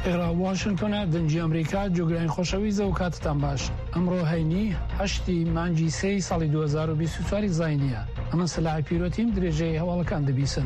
خێرا واشنگتۆنە دەنجی ئەمریکا جۆگرانی خۆشەویستە و کاتتان باش. ئەمڕۆ هەینی 8 مانگی 3 ساڵی 2024 زاینیە. ئەمە سەلاحی پیرۆتیم درێژەی هەواڵەکان دەبیسن.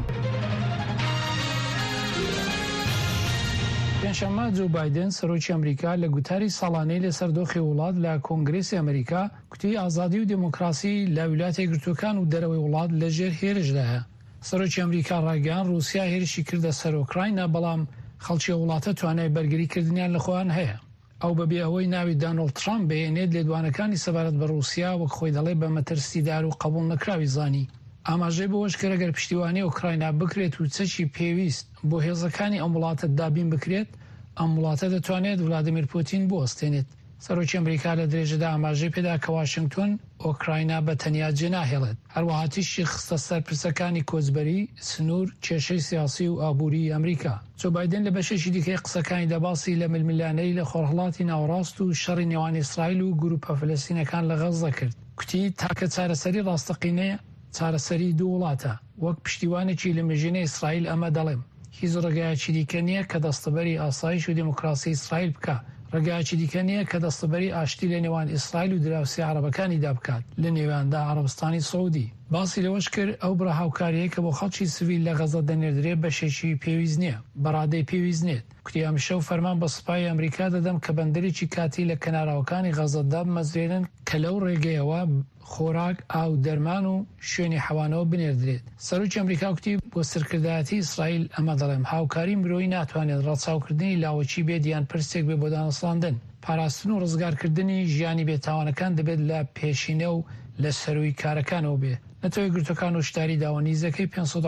پێنجشەممە جو بایدن سەرۆکی ئەمریکا لە گوتاری ساڵانەی لەسەر دۆخی وڵات لە کۆنگرێسی ئەمریکا کوتی ئازادی و دموکراسی لە ویلایەتە یەکگرتووەکان و دەرەوەی وڵات لەژێر هێرشدایە. سەرۆکی ئەمریکا ڕاگەیاند رووسیا هێرشی کردە سەر ئوکراینە، بەڵام خەڵکی وڵاتە توانای بەرگریکردنیان لە خۆیان هەیە. ئەو بەبێ ئەوەی ناوی دانۆڵد ترامپ بهێنێت لێدوانەکانی سەبارەت بە رووسیا وەک خۆی دەڵێ بە مەترسیدار و قبوڵ نەکراوی زانی. ئاماژەی بەوەش کە ئەگەر پشتیوانی ئوکراینە بکرێت و چەکی پێویست بۆ هێزەکانی ئەم وڵاتە دابین بکرێت، ئەم وڵاتە دەتوانێت ڤلادیمیر پوتین بوەستێنێت. سەرۆکی ئەمریکا لە درێژەدا ئاماژەی پێدا کە واشنگتۆن ئۆکراینە بە تەنیا جێناهێڵێت. هەروەها تیشی خستە سەر پرسەکانی کۆچبەری، سنوور، کێشەی سیاسی و ئابووری ئەمریکا. جو بایدن لە بەشێکی دیکەی قسەکانی دەباسی لە ململانەی لە خۆرهڵاتی ناوەڕاست و شەڕی نێوان ئیسرائیل و گروپە فەلەستینەکان لە غەزە کرد. کوتی تاکە چارەسەری ڕاستەقینەیە چارەسەری دوو وڵاتە. وەک پشتیوانێکی لە مێژووی ئیسرائیل ئەمە دەڵێم. هیچ ڕێگایەکی دیکە نییە کە دەستەبەری ئاسایش و دموکراسی ئیسرائیل بکە. ڕێگایەکی دیکە نییە کە دەستەبەری ئاشتی لە نێوان ئیسرائیل و دراوسی عەرەبەکانیدا بکات لە نێواندا عەرەبستانی سەعودی. باسی لەوەش کرد ئەو بڕە هاوکاریەیە کە بۆ خەڵکی سڤیل لە غەزە دەنێردرێت بەشێکی پێویست نییە، بەڕادەی پێویست نێت. کوتی ئەمشەو فەرمان بە سوپای ئەمریکا دەدەم کە بەندەرێکی کاتی لە کەناراوەکانی غەزەدا بمەزرێنن کە لەو ڕێگەیەوە خۆراک، ئاو، دەرمان و شوێنی حەوانەوە بنێردرێت. سەرۆکی ئەمریکا کوتی بۆ سەرکردایەتی ئیسرائیل ئەمە دەڵێم هاوکاری مرۆیی ناتوانێت ڕەچاوکردنی لاوەچی بێت یان پرسێک بێ بۆ دانەسڵاندن. پاراستن و ڕزگارکردنی ژیانی بێتاوانەکان دەبێت لە پێشینە و لە سەروی کارەکانەوە بێ. نەتەوەی گرتوەکان و شتاری داوە نیزەکەی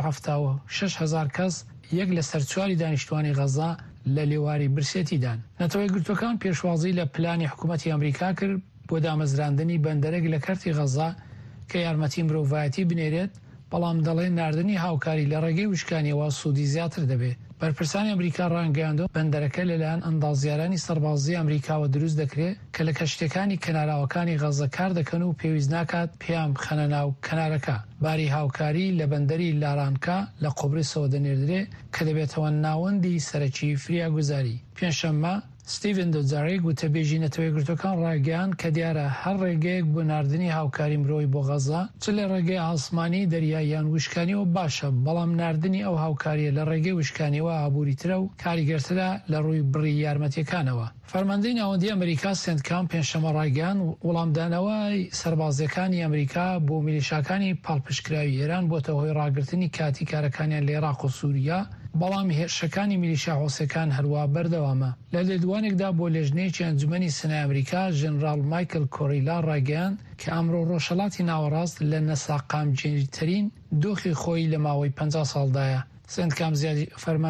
576,000 کەس یەک لە سەرچواری دانیشتوانی غەزا لە لێواری برسێتیدان. نەتەوەی گرتوەکان پێشوازی لە پلانی حکوومەتی ئەمریکا کرد بۆ دامەزراندنی بەندەرێک لە کەرتی غەزا کە یارمەتی مرۆڤایەتی بنێرێت، بەڵام دەڵێن ناردنی هاوکاری لە ڕێگەی وشکانیەوە سوودی زیاتر دەبێت. بەرپرسانی ئەمریکا ڕانگەیاندۆ بەندەرەکە لەلایەن ئەندازیارانی سەربازی ئەمریکاوە دروست دەکرێت کە لە کەشتەکانی کەناراوەکانی غەزە کار دەکەن و پێویست ناکات پێیان بخەنە ناو کەنارەکە. باری هاوکاری لە بەندەری لارانکا لە قوبرسەوە دەنێردرێت کە دەبێتەوە ناوەندی سەرەکی فریاگوزاری. پێنجشەممە ستیڤن دوجاریک وتەبێژی نەتەوەی گرتوەکان ڕاگەیاند کە دیارە هەر ڕێگەیەک بۆ ناردنی هاوکاری مرۆی بۆ غەزە چ لە ڕێگەی ئاسمانی، دەریایی یان وشکانیەوە باشە، بەڵام ناردنی ئەو هاوکاریە لە ڕێگەی وشکانیەوە ئابووریترە و کاریگەرترە لە ڕووی بڕی یارمەتیەکانەوە. فەرماندەی ناوەندی ئەمریکا سێندکام پێنجشەممە ڕاگەیاند وەڵامدانەوەی سەربازیەکانی ئەمریکا بۆ میلیشاکانی پاڵپشتکراوی ئێران بۆتە هۆی ڕاگررتنی کاتی کارەکانیان لە عێراق و سووریا، بەڵام هێرشەکانی میلیشیا حوسەکان هەروە بەردەوامە. لە لێدوانێکدا بۆ لێژنەیەکی ئەنجومەنی سنای ئەمریکا ژێنرال مایکل کۆریلا ڕاگەیاند کە ئەمڕۆ ڕۆژهەڵاتی ناوەڕاست لە نەساقامجێترین دۆخی خۆی لە ماوەی 50 ساڵدایە. سندکام زیادی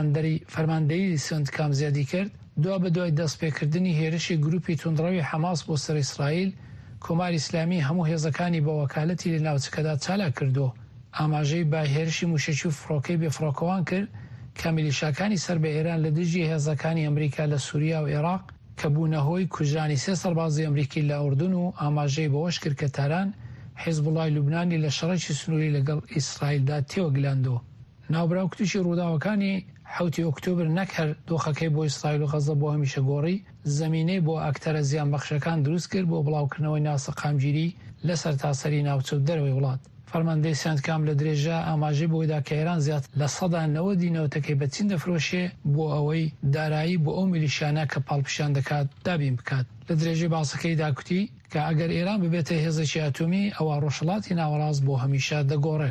فەرماندەی سندکام زیادی کرد دوا بە دوای دەستپێکردنی هێرشی گروپی توندڕەوی حەماس بۆ سەر ئیسرائیل، کۆماری ئیسلامی هەموو هێزەکانی بە وەکالەتی لە ناوچەکەدا چالا کردو. ئاماژەی با هێرشی موشەکی و فڕۆکەی بێفڕۆکەوان کرد کە میلیشاکانی سەر بە ئێران لە دژی هێزەکانی ئەمریکا لە سووریا و عێراق کە بوونە هۆی کوژرانی 3 سەربازی ئەمریکی لە ئوردون و ئاماژەی بەوەش کرد کە تاران حیزبوڵای لوبنانی لە شەڕێکی سنووری لەگەڵ ئیسرائیلدا تێوەگلاندەوە. ناوبراوکتوشی ڕووداوەکانی 7 ئۆکتۆبر نەک هەر دۆخەکەی بۆ ئیسرائیل و غەزە بۆ هەمیشە گۆڕی، زەمینەی بۆ ئاکتەرە زیانبەخشەکان دروست کرد بۆ بڵاوکردنەوەی ناسەقامگیری لە سەرتاسەری ناوچە و دەرەوەی وڵات. فەرماندەی سندکام لە درێژە ئاماژەی بۆیدا کە ئێران زیات لە 90 دینەوەتەکەی بە چین دەفرۆشێ بۆ ئەوەی دارایی بۆ ئەو میلیشانە کە پاڵپشان دەکات دابین بکات. لە درێژەی باسەکەی داکوتی کە ئەگەر ئێران ببێتە هێزێکی ئاتۆمی ئەوە ڕۆژهەڵاتی ناوەڕاست بۆ هەمیشە دەگۆڕێ.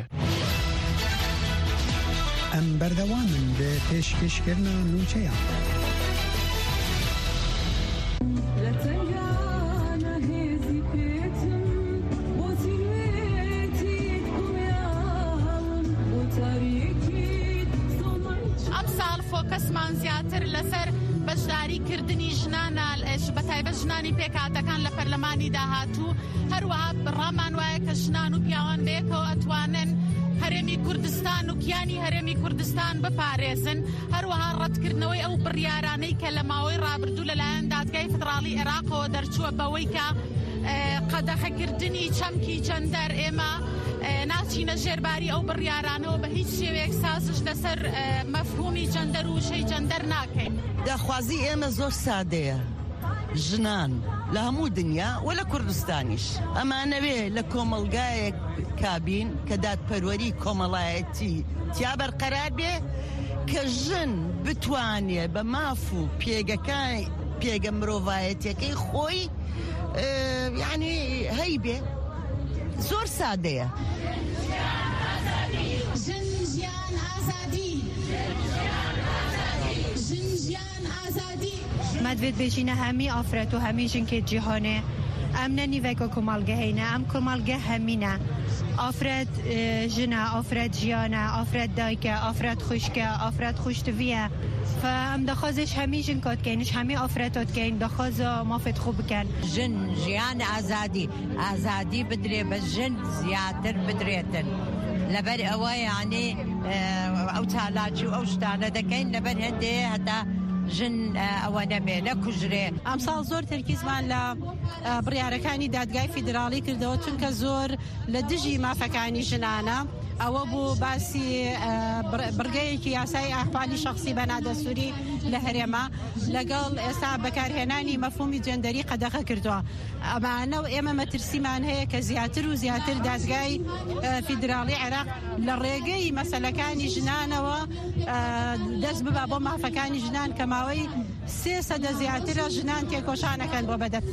ئەم بەردەوامن بە پێشکەشکردنە نووچەیان. کەسمان زیاتر لەسەر بەشداریکردنی ژنانە بەتایبەت ژنانی پێکاتەکان لە پەرلەمانی داهاتوو، هەروەها ڕامان وایە کە ژنان و پیاوان بەیەکەوە ئەتوانن هەرێمی کوردستان و کیانی هەرێمی کوردستان بپارێزن، هەروەها ڕەتکردنەوەی ئەو بڕیارانەی کە لە ماوەی ڕابردوو لەلایەن دادگای فدراڵی عێراقەوە دەرچووە بەوەی کە قەدەخەکردنی چەمکی جەندەر ئێمە ناچ بچینە ژێرباری ئەو بڕیارانەوە بە هیچ شێوەیەک سازش لەسەر مەفهومی جەندەر و شەی جەندەر ناکەین. داخوازی ئێمە زۆر سادەیە، ژنان لە هەموو دنیا و لە کوردستانیش ئەمانەوێ لە کۆمەلگایەک کابین کە دادپەروەری کۆمەڵایەتی تیا بەرقەرار بێ کە ژن بتوانێ بە ماف و پێگە مرۆڤایەتیەکەی خۆی یعنی هەی بێ. زۆر سادەیە. مدوید بچینە هەمی ئافرەت و هەمی ژنکێ جیهانێ ئەم نەنیڤێکە کۆمەڵگەهینە ئەم کۆمەڵگە هەمینە ئافرەت ژنە ئافرەت ژیانە ئافرەت دایکە ئافرەت خوشکە ئافرەت خوشتڤیە فەم دەخوازش هەمی ژن کۆتکەینش هەمی ئافرەتۆتکەین دەخوازە مافێت خوب بکەن. ژن ژیان ئازادی بدرێ بە ژن زیاتر بدرێتن لەبەر ئەوە یعنی ئەو چالاکی و ئەو شتانە دەکەین لەبەر هەندێ هەتا ژن ئەوە نەبێ نەکوژرێ. ئەمساڵ زۆر تەرکیزمان لە بڕیارەکانی دادگای فیدراڵی کردەوە چونکە زۆر لە دژی مافەکانی ژنانە ئەوە بوو باسی بڕگەیەکی یاسای ئاحوالی شخصی بەنادەسووری لە هەرێما لەگەڵ ئێستا بەکارهێنانی مەفهومی جەندەری قەدەغە کردووە. ئەمانە و ئێمە مەترسیمان هەیە کە زیاتر و زیاتر دادگای فیدراڵی عێراق لە ڕێگەی مەسەلەکانی ژنانەوە دەست ببا بۆ مافەکانی ژنان کە ماوەی 300 زیاترە ژنان تێکۆشانەکەن بۆ بەدەست.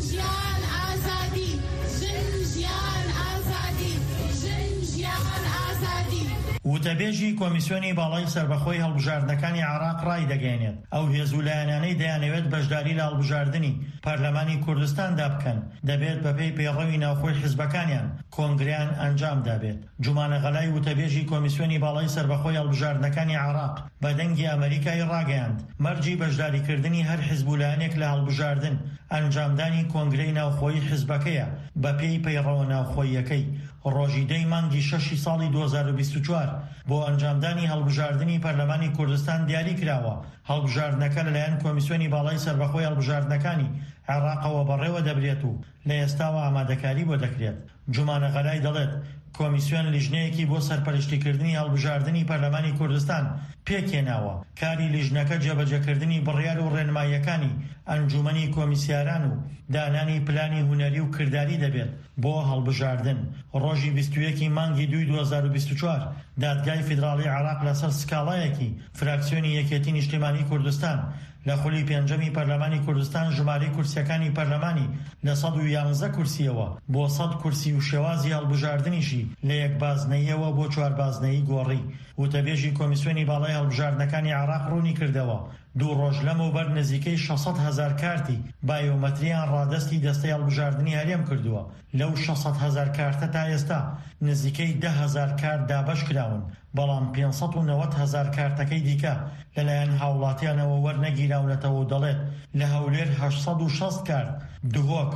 وتەبێژی کۆمیسیۆنی باڵای سەربەخۆی هەڵبژاردنەکانی عێراق ڕای دەگەێنێت ئەو هێزولایەنانەی دەیانەوێت بەشداری لە هەڵبژاردننی پەرلەمانی کوردستاندا بکەن دەبێت بەپێی پێڕەوی ناوخۆی حیزبەکانیان کۆنگریان ئەنجام دابێت. جومانە غەلای وتەبێژی کۆمیسیۆنی باڵای سەربەخۆی هەڵبژاردنەکانی عێراق بە دەنگی ئەمریکای ڕاگەیاند مەرجی بەشداریکردنی هەر حیزبولایەنێک لە هەڵبژاردن ئەنجامدانی کۆنگرەی ناوخۆیی حیزبەکەیە بەپێی پەیڕەوە ناوخۆیەکەی ڕۆژی دەی مانگی 6 ساڵی 2024 بۆ ئەنجامدانی هەڵبژاردننی پەرلەمانی کوردستان دیاری کراوە. هەڵبژاردنەکە لەلایەن کۆمیسیۆنی باڵای سەربەخۆی هەڵبژاردنەکانی عێراقەوە بەڕێوە دەبرێت و لە ئێستاوە ئامادەکاری بۆ دەکرێت. جومانە غەلای دەڵێت کۆمیسیۆن لیژنەیەکی بۆ سەرپەرشتیکردنی هەڵبژاردننی پەرلەمانی کوردستان پێکێناوە کاری لیژنەکە جێبەجێکردنی بڕیار و ڕێنماییەکانی ئەنجومەنی کۆمیسیاران و دانانی پلانی هونەری و کردداری دەبێت بۆ هەڵبژاردن. ڕۆژی 21 مانگی 2 2024 دادگای فیدراڵی عێراق لەسەر سکاڵایەکی فراکسیۆنی یەکێتی نیشتیمانی کوردستان لە خولی پێنجەمی پەرلەمانی کوردستان ژمارەی کورسیەکانی پەرلەمانی لە 111 کورسیەوە بۆ 100 کورسی و شێوازی هەڵبژاردنیشی لە یەک بازنەیەوە بۆ 4 بازنەیی گۆڕی. وتەبێژی کۆمیسیۆنی باڵای هەڵبژاردنەکانی عێراق ڕوونی کردەوە 2 ڕۆژ لەمەوبەر نزیکەی 600,000 کارتی بایۆمەتریان ڕادستی دەستەی هەڵبژاردننی هەرێم کردووە. لەو 600,000 کارتە تا ئێستا نزیکەی 10,000 کارت دابەش کراون بەڵام 590,000 کارتەکەی دیکە لەلایەن هاوڵاتیانەوە وەرنەگیراونەتەوە و دەڵێت لە هەولێر 860 کارت، دهۆک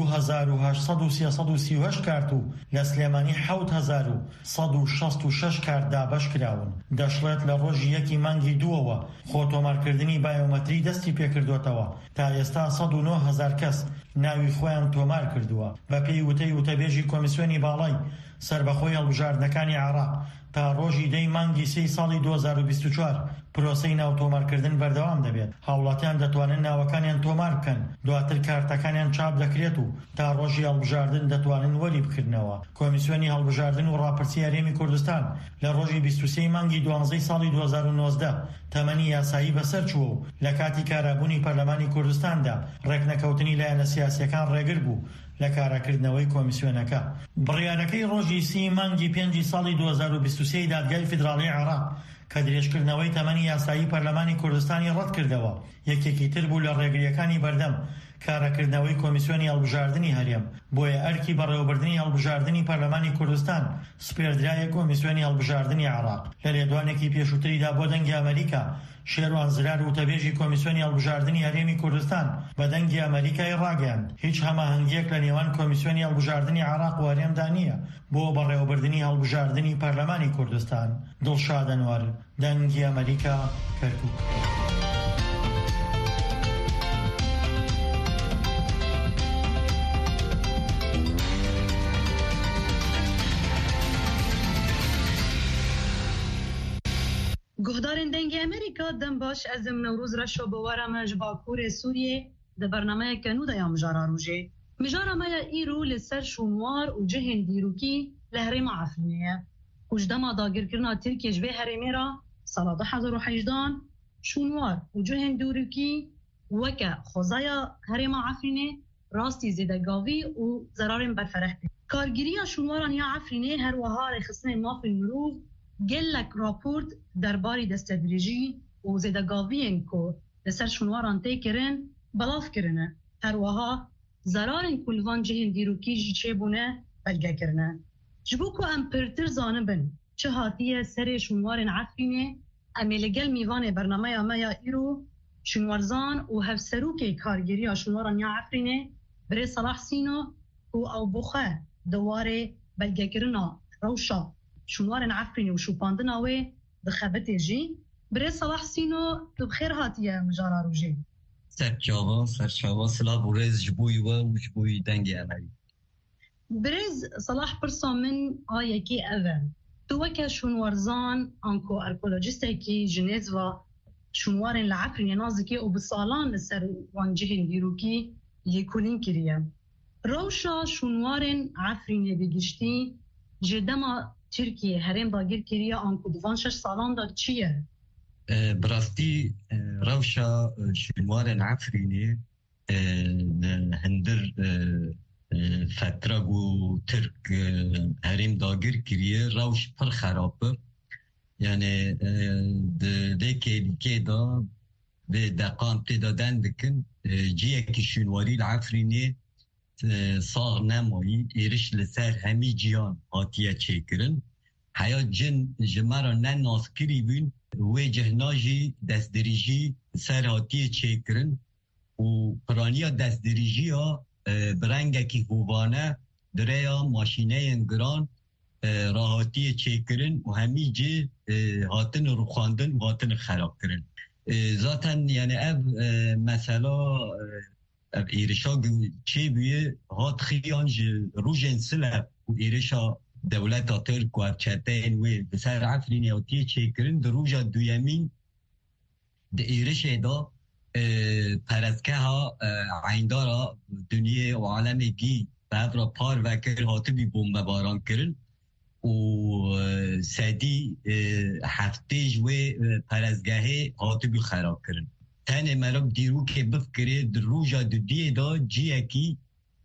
2336 کارت و لە سلێمانی 7166 کارت دابەش کراون. دەشڵێت لە ڕۆژی 1 مانگی 2ەوە خۆتۆمارکردنی بایۆمەتری دەستی پێکردوێتەوە. تا ئێستا 109,000 کەس ناوی خۆیان تۆمار کردووە. بە پێی وتەی وتەبێژی کۆمیسیۆنی باڵای سەربەخۆی هەڵبژاردنەکانی عێراق تا ڕۆژی دەی مانگی 3 ساڵی 2024 پرۆسەی ناو تۆمارکردن بەردەوام دەبێت. هاوڵاتیان دەتوانن ناوەکانیان تۆمار بکەن دواتر کارتەکانیان چاپ دەکرێت و تا ڕۆژی هەڵبژاردن دەتوانن وەری بکردنەوە. کۆمیسیۆنی هەڵبژاردن و ڕاپرسی هەرێمی کوردستان لە ڕۆژی 23 مانگی 12 ساڵی 2019 تەمەنی یاسایی بەسەر چووە و لە کاتی کارابوونی پەرلەمانی کوردستاندا ڕێکنەکەوتنی لایەنە سیاسیەکان ڕێگر بوو لە کارەکردنەوەی کۆمیسیۆنەکە. بڕیارەکەی ڕۆژی 30 مانگی 5 ساڵی 2023 دادگای فیدراڵی عێراق کە درێژکردنەوەی تەمەنی یاسایی پەرلەمانی کوردستانی ڕەت کردەوە یەکێکی تر بوو لە ڕێگریەکانی بەردەم کارەکردنەوەی کۆمیسیۆنی هەڵبژاردننی هەرێم. بۆیە ئەرکی بەڕێوەبردننی هەڵبژاردننی پەرلەمانی کوردستان سپێردرایە کۆمیسیۆنی هەڵبژاردننی عێراق. لە لێدوانێکی پێشووتریدا بۆ دەنگی ئەمریکا شێروان زرار وتەبێژی کۆمیسیۆنی هەڵبژاردننی هەرێمی کوردستان بە دەنگی ئەمریکای ڕاگەیاند هیچ هەماهەنگیەک لە نێوان کۆمیسیۆنی هەڵبژاردننی عێراق و هەرێمدا نییە بۆ بەڕێوەبردننی هەڵبژاردننی پەرلەمانی کوردستان. دڵشاد ئەنوەر، دەنگی ئەمریکا، کەرکووک. گهدارن دنگ امریکا دم باش از نوروز را شو بوارمج باکور سوریه ده برنامه کنو ده یا مجارا روژه مجارا ما ایرو لسر شونوار و جهن دیروکی لهرم عفنیه وجدما داگر کرنا ترکیه جبه هرمی را سال 2018 شونوار و جهن دیروکی وکا خوزایا هرم عفنیه راستی زدگاوی و زرارم برفرح کارگیری شونواران یا عفنیه هر وها رخصنه مافی مروف گلک راپورت درباری دستدریجی و زدگاوی که لسر شونواران تی کرن بلاف کرنه هر وها زرارن کلوان جهن دیروکی جی چه بونه بلگه کرنه جبو که ام پرتر زانبن چه هاتیه سر شونوارن عفرینه امی لگل میوان برنامه امایا ایرو شونوارزان و هفسروک کارگیری شونواران یا عفرینه بره صلاح سینو و او بخه دواره بلگه کرنه روشا شونوارن عفرینه و شوپاندناوه بخبته جی بره صلاح سینو تو بخیر هاتیه مجارا روژه سرچاوا سلا برز جبوی و جبوی دنگی امری برز صلاح پرسا من آیکی اول تو وکا شونوارزان انکو ارکولوژیسته کی جنیز و شونوارن لعفرین نازکی و بسالان لسر وانجهن دیروکی لیکولین کریه روشا شونوارن عفرین بگشتی جدما ترکیه هرم داگیر کریه انکو دوان 6 سالان دا چیه؟ براستی روشا شنوار عفرینی هندر فترة و ترک هرم داگر کریه روش پر خرابه یعنی دیگه دا به دقام تدادن بکن جیه که شنواری العفرینی صاغ نمایی ایرش لسر همی جیان آتیه چه کرن حیات جمعه نه ناسکری بین و جهناجی دستدریجی سر هاتیه چه کرن و پرانیا دستدریجی ها برنگه که هوانه دریا ماشینه انگران راحتیه چه کرن و همی جه هاتن رو خواندن و هاتن خراب کرن ذاتاً یعنی اب مثلا ایرشا چه بیه هات خیانج روژن سلب و ایرشا دولت ترک و ارچتین و بسر عفرین یوتیه چه کرن در روژا دویمین در ایرش دا پرزکه ها عیندارا دنیا و عالم گی بعد را پار وکر هاتو بی بومبه باران کرن و سدی هفتهش و پرزگاه هاتو بی خراب کرن تانه مراب دیرو که بفکره در روژا دو دیه دا جیه کی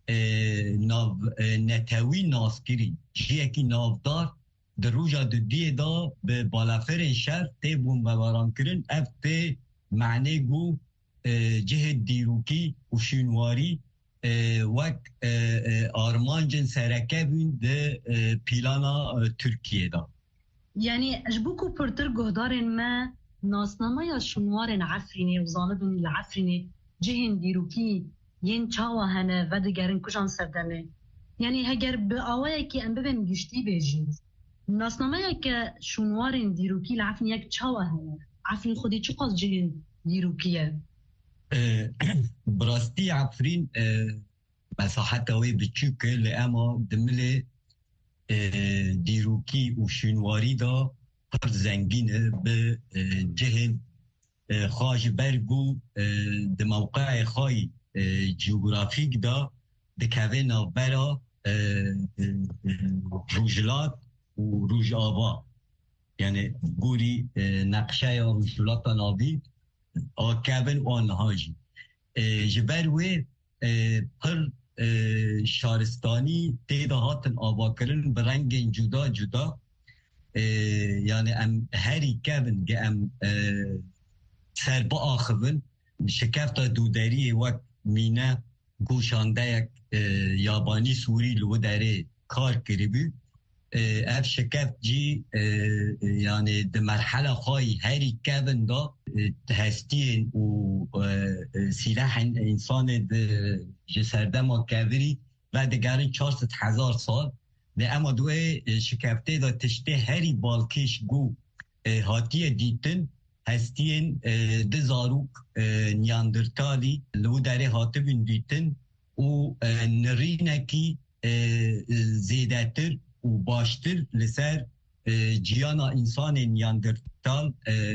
نتاوی ناسکری جیه کی نافدار در روژا دو دیه دا به بالافر شهر تی بومبه باران کرن افته معنی گو جه دیروکی و شنواری وک آرمانجن سرکه بین ده پیلانا ترکیه دا یعنی اجبوکو پرتر گهدارن ما ناسنامه یا شنوارن عفرینه و زانبن العفرینه جهن دیروکی ین چاوه هنه و دگرن کجان سردمه یعنی هگر به آوائه که ام ببین گشتی بیجید ناسنامه یا که شنوارن دیروکی العفرین یک چاوه هنه عفرین خودی چه قاس جهن دیروکیه؟ براستی عفرین مساحت اوی بچوکه لأما دمل دیروکی و شنواری دا پر زنگینه به جهن خواج برگو ده موقع خواهی جیوگرافیک دا دکوه نابرا روجلات و روج آبا یعنی گوری نقشه یا روجلات نابی آکابن و آنهاجی جبروی پر شارستانی تیده هاتن آبا کرن برنگ جدا جدا یعنی ام هری کابن که ام سر با آخوون شکفت دودری وقت مینه گوشانده یک یابانی سوری لو داره کار کردی اف شکفت جی یعنی ده مرحله خواهی هری کابن دا هستین و سلاح انسان ده جسرده ما کبری و دگرین 400,000 سال ده اما دوه شکفته دا تشته هری بالکش گو هاتیه دیتن هستین ده زاروک نیاندرتالی لو داره هاته بین دیتن و نرینکی زیدتر و باشتر لسر جیانا انسان نیاندرتال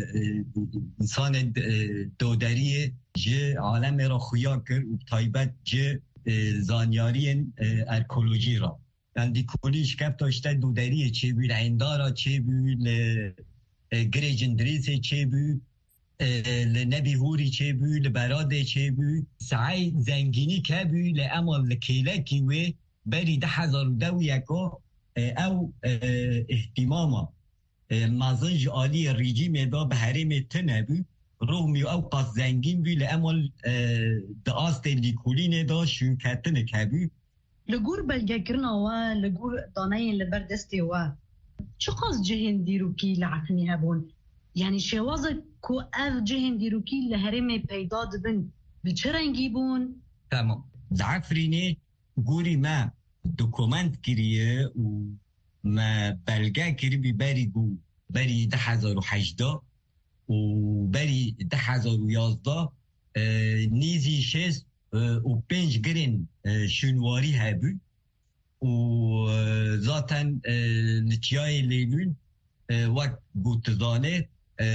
انسان دودری جه عالم را خویا کر و تایبت جه زانیاری ارکولوژی را یعنی دی کلیش کب تاشته دودری چه بی لعندارا چه بی لگریجندریس چه بی لنبی هوری چه بی لبراده چه بی سعی زنگینی که بی لعمال لکیلکی و بری 10,000 یکا او احتماما مازنج آلی رژیم دا به حریم تنبی رومی او قاس زنگین بی لعمال داست لیکولین دا شوکتن کبی لگور بلگه کرنا و لگور داناین لبردستی و چه قاس جهن دیروکی لعقنی هبون یعنی شوازه که او جهن دیروکی لحرم پیدا دبن بچه رنگی بون؟ تمام زعفرینه گوری ما دوکومنت کریه و ما بلگه کری بی بری 10,018 و بری 10,011 نیزی 6 و 5 گرین شنواری هبو و ذاتن لچیای لیلون وقت گوتزانه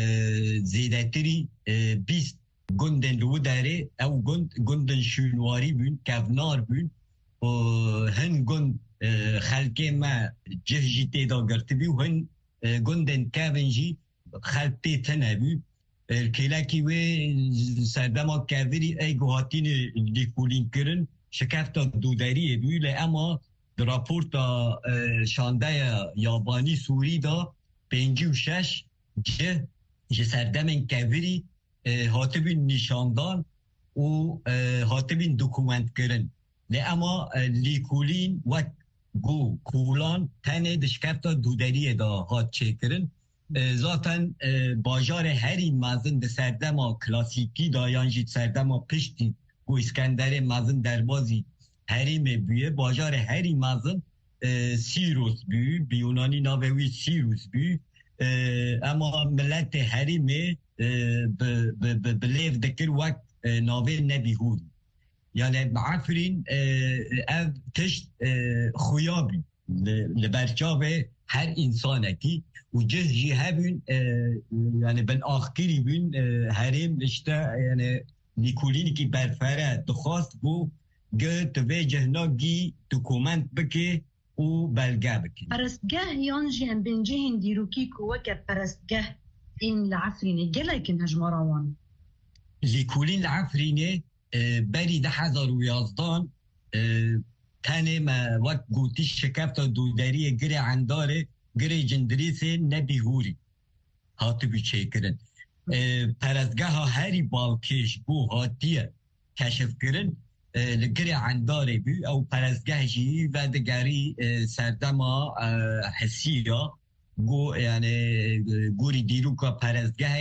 زیدتری 20 گندن رو داره او گندن شنواری بون کفنار بون و هن گند خلقه ما جهجی تیدا گرته بی و هن گندن کفنجی خلقه تنه بی الکیلکی و سردما کفری ای گوهاتین لیکولین کرن شکفتا دودری بی اما در راپورتا شانده یابانی سوری دا 56 جه سردمن کفری هاتبین نشاندان و هاتبین دوکومنت کرن اما لیکولین و گو کولان تنه دشکفتا دودری دا هات چه کرن ذاتن باجار هری مازن ده سردما کلاسیکی دا یانجید سردما پشتی و اسکندر مازن دربازی هریم بیه باجار هری مازن سیروس بیه بیونانی ناوی سیروس بیه اما ملت هریم بلیف دکر وقت ناوی نبی هود یعنی بعفرین او تشت خویابی لبرچاو هر انسانه کی و جهجی هبین یعنی بن آخری بین هریم اشتا یعنی نیکولینی کی برفره دخواست بو گه توی جهناگی دوکومنت بکی و بلگه بکی پرستگاه یانجی هم بین جهن دیروکی که وکر پرستگاه این لعفرینه گلکن هجماراوان لیکولین لعفرینه بری 10,011 تنه ما وقت گوتی شکفتا دودری گره عنداره گره جندریس نبی هوری هاتو بی چه کرن پرستگاه ها هری بالکش بو هاتیه کشف کرن لگره عنداره بی او پرستگاه جی و دگری سردما حسیه گو یعنی گوری دیرو که پرستگاه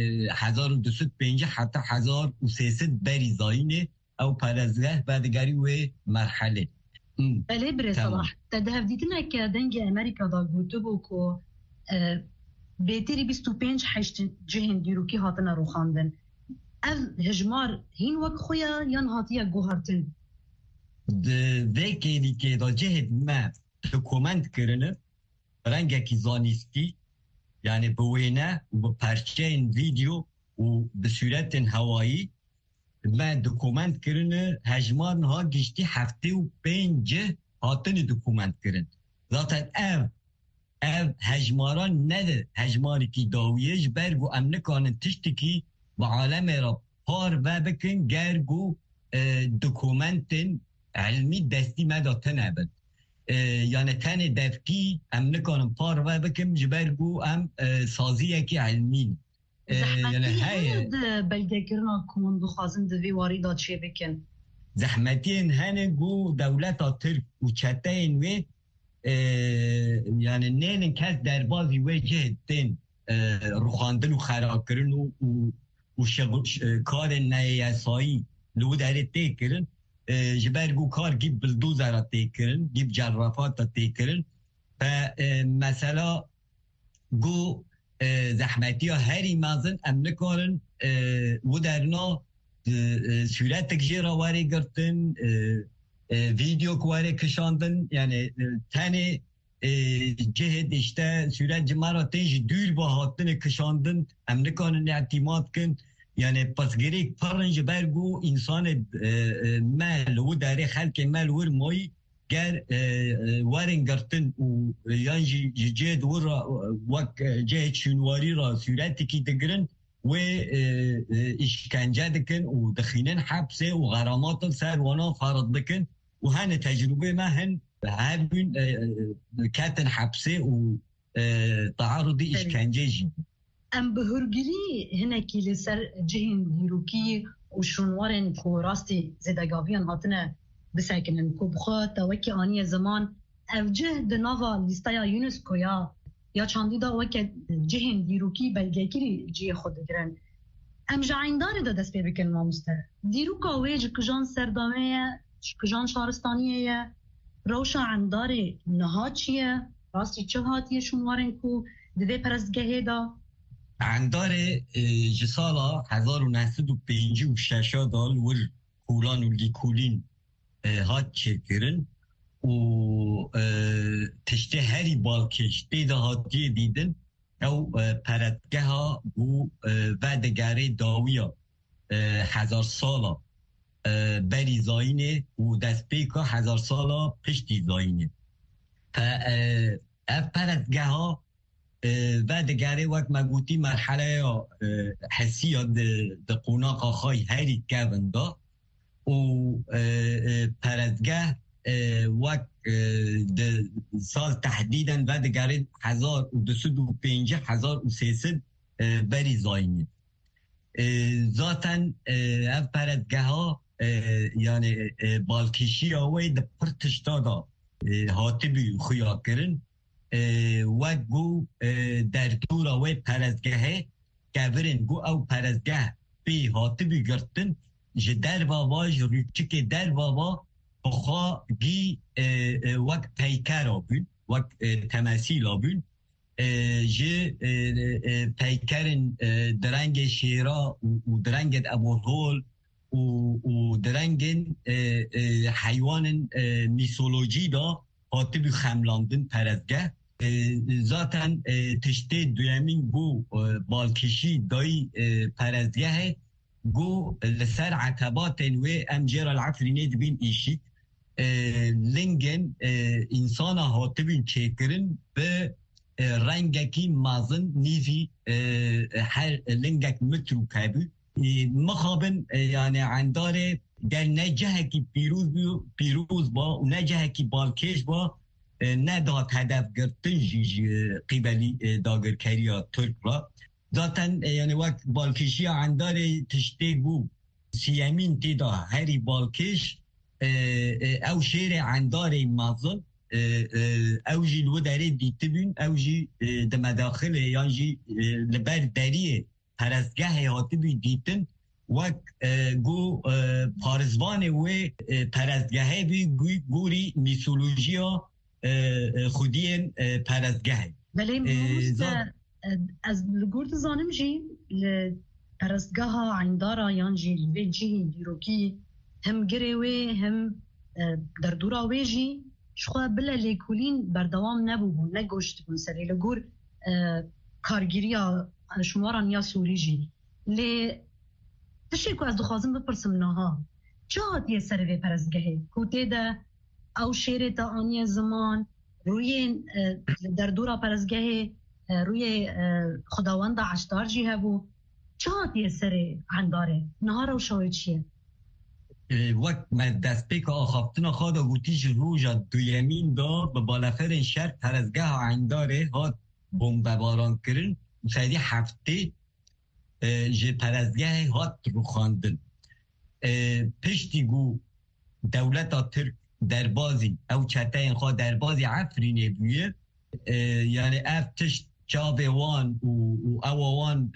1250 حتی 1300 بری زاینه او پرستگاه بعدگری و مرحله بله بره صلاح تدهف دیدنه که دنگ امریکا دا گوتو بو که بهتری 25 حشت جهن دیروکی هاتن رو خاندن او هجمار هین وک خویا یان هاتیه گوهرتن ده که که دا جهد ما دوکومنت کرنه رنگکی زانیستی یعنی بوینه و به پرچه این ویدیو و به صورت هوایی من دوکومنت کرنه هجمارن ها گشتی 75 هاتن دوکومنت کرن ذاتن او هجماران نده هجماری که داویش برگو امنه کانن تشتی که با عالم را پار و بکن گرگو دوکومنت علمی دستی مداتن ابد یعنی تن دفکی ام نکنم پار و بکم جبرگو ام سازیه که علمی یعنی های بلده کرنا کماندو خازن دوی واری داد چه بکن زحمتی هنه گو دولتا ترک و چته این وی یعنی نین کس در بازی وجه دین روخاندن و خراب کرن و کار نیاسایی لو داره تی کرن جبرگو کار گیب بلدوزر تیکرن گیب جرافات تیکرن مثلا گو زحمتی ها هری مازن ام نکارن و درنا صورت جیرا واری گرتن ویدیو کواری کشاندن یعنی تنه جهد اشته صورت جمعه تنج دور با هاتن کشاندن امریکان اعتماد کن یعنی پس گریک پرنج برگو انسان مال و داره خلق مال ور مای گر وارن گرتن و یعنی جهد ور وک جهد شنواری را صورتی که دگرن و اشکنجه دکن و دخینن حبسه و غرامات سر وانا فرض دکن و هن تجربه ما هن هابون كاتن حبسه و تعرضي اشكنجه جي ام بهرگلی هنکی لسر جهن هیروکی و شنوارن کو راستی زدگاویان هاتنه بساکنن کو بخواه تاوکی آنی زمان او جهد ناوا لیستایا یونسکو یا چاندی دا وکی جهن هیروکی بلگیکی جی خود گرن ام جعیندار دا دست بکن ماموسته دیروکا ویج کجان سردامه کجان شهرستانیه روشا عنداري نهاتشيه راسي چهاتيه شنوارن کو دده پرستگه دا عنداري جسالا 1956 دال ور کولان و لیکولین هات چه کرن و تشته هری بالکش دیده هاتیه دیدن او پرستگه ها و ودگره داویا 1000 سالا بری زاینه و دست پیکا 1000 سالا پشتی زاینه اف پرستگه ها و دگره وقت مگوتی مرحله حسی ها ده قوناقا خواهی هری کوندا و پرستگه وقت ده سال تحدیدن و دگره 1250 1300 بری زاینه ذاتاً اف پرستگه ها یعنی بالکشی آوی ده پرتش دادا هاتبی خویا کرن و گو در دور آوی پرستگه گورن گو او پرستگه بی هاتبی گرتن جه در بابا جروچک در بابا بخوا گی وقت پیکر آبون وقت تمثیل آبون جه پیکرن درنگ شیرا و درنگ ابوهول و درنگ حیوان میسولوژی دا هاتبی خملاندن پرستگه ذاتن تشته دویمین گو بالکشی دای پرستگه گو لسر عتبات و امجر العفرینه دبین ایشی لنگن انسان هاتبی چکرن به رنگکی مازن نیزی هر لنگک مترو کبی مخابن یعنی عنداره در نجه کی پیروز با و نجه کی بالکش با نداد هدف گرتن قبلی داگرکریا ترک را ذاتن یعنی وقت بالکشی عنداره تشته گو سیامین تیدا هری بالکش او شیر عنداره مازن او جی لو داره دیتبین او جی ده مداخل یعنی جی لبر داریه پرستگه هاتبی دیتن وک گو پارزوان و پرستگه بی گوری میسولوژی خودی پرستگه بله از لگورد زانم جی پرستگه ها عندارا یان جی لوی جی دیروکی هم گره و هم در دورا وی جی شخواه بلا لیکولین بردوام نبو نگوشت بون سری لگور کارگیری شماران یا سوری جی لی تشی که از دخوازم بپرسم نها چه هاتیه سروی پرستگهه کوته ده او شیره تا آنی زمان روی در دورا پرستگهه روی خداوند عشتار جی هبو چه هاتیه سره عنداره نها رو شاید چیه وقت ما دست پیک آخافتنا خواهد گوتیش روژا دویمین دا به بالافر شهر پرستگه عنداره هات بمباران کرن سایدی هفته جه پرستگه هات رو خواندن پشتی گو دولت ترک دربازی او چطه این خواه دربازی عفرینه بوید یعنی افتش چاوه وان و اووان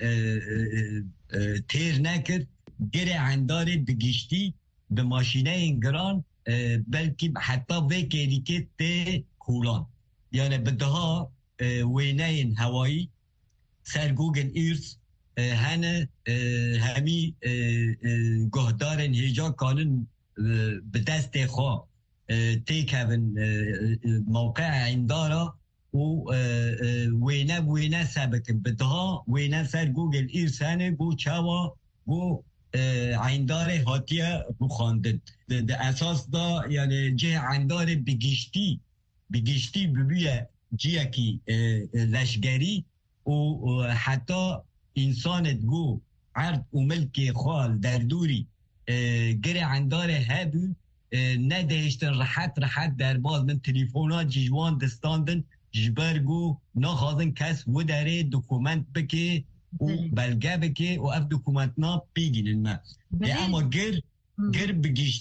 تیر نکرد گره عنداره بگشتی به ماشینه این گران بلکه حتی وکیلی که ته کولان یعنی بدها وینه این هوایی سر گوگل ایرز هنه همی گهدارن هیجا کانن به دست خواه تيكابن موقع عندارا وينا سابقن بدها وينا سر جوجل إرسانه جو چاوا جو عنداره هاتيه بخاندن ده اساس دا يعني جه عنداره بگشتی ببیه جیه کی لشگری و حتی انسانت گو عرض و ملک خوال در دوری گره عنداره هبو ندهشتن راحت در باز من تليفونات جوان دستاندن جبرگو نخواهدن کس و داره دوکومنت بکه و بلگه بکه و اف دوکومنت نا پیگینن ما اما گر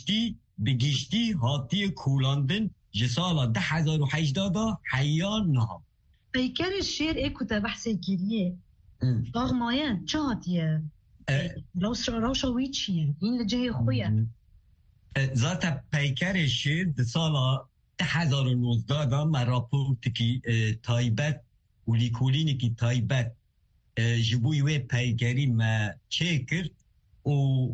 بگشتی هاتی کولاندن جسالا 1018 دا حیان نها پیکر الشير ايكو تبحثي كيريه رغمايان چه هاتيه روشا ويتشيه این لجه خويا ذات پیکر الشير ده سالا 2019 دا من راپورت کی تایبت و لیکولینی کی تایبت جبوی و پیکری ما چه کرد و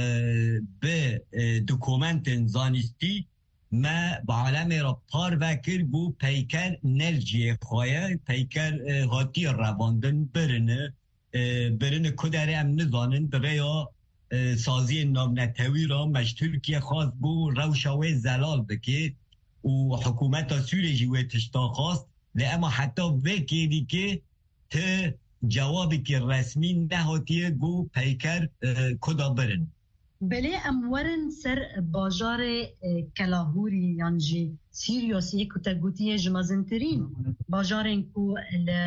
به دوکومنت زانستی ما بعالم را پار وکر بو پیکر نرجیه خواهی پیکر هاتی رواندن برنه کدره هم نزانن دره یا سازی نامنتوی را مشترکی خواست بو روشاوه زلال بکه و حکومت سوری و تشتا خواست اما حتی وکیدی که ته جوابی که رسمی نهاتیه گو پیکر کدا برن بله امورن سر باجار کلاهوری یعنی سیریوسی که تگوتیه جمازنترین باجارن کو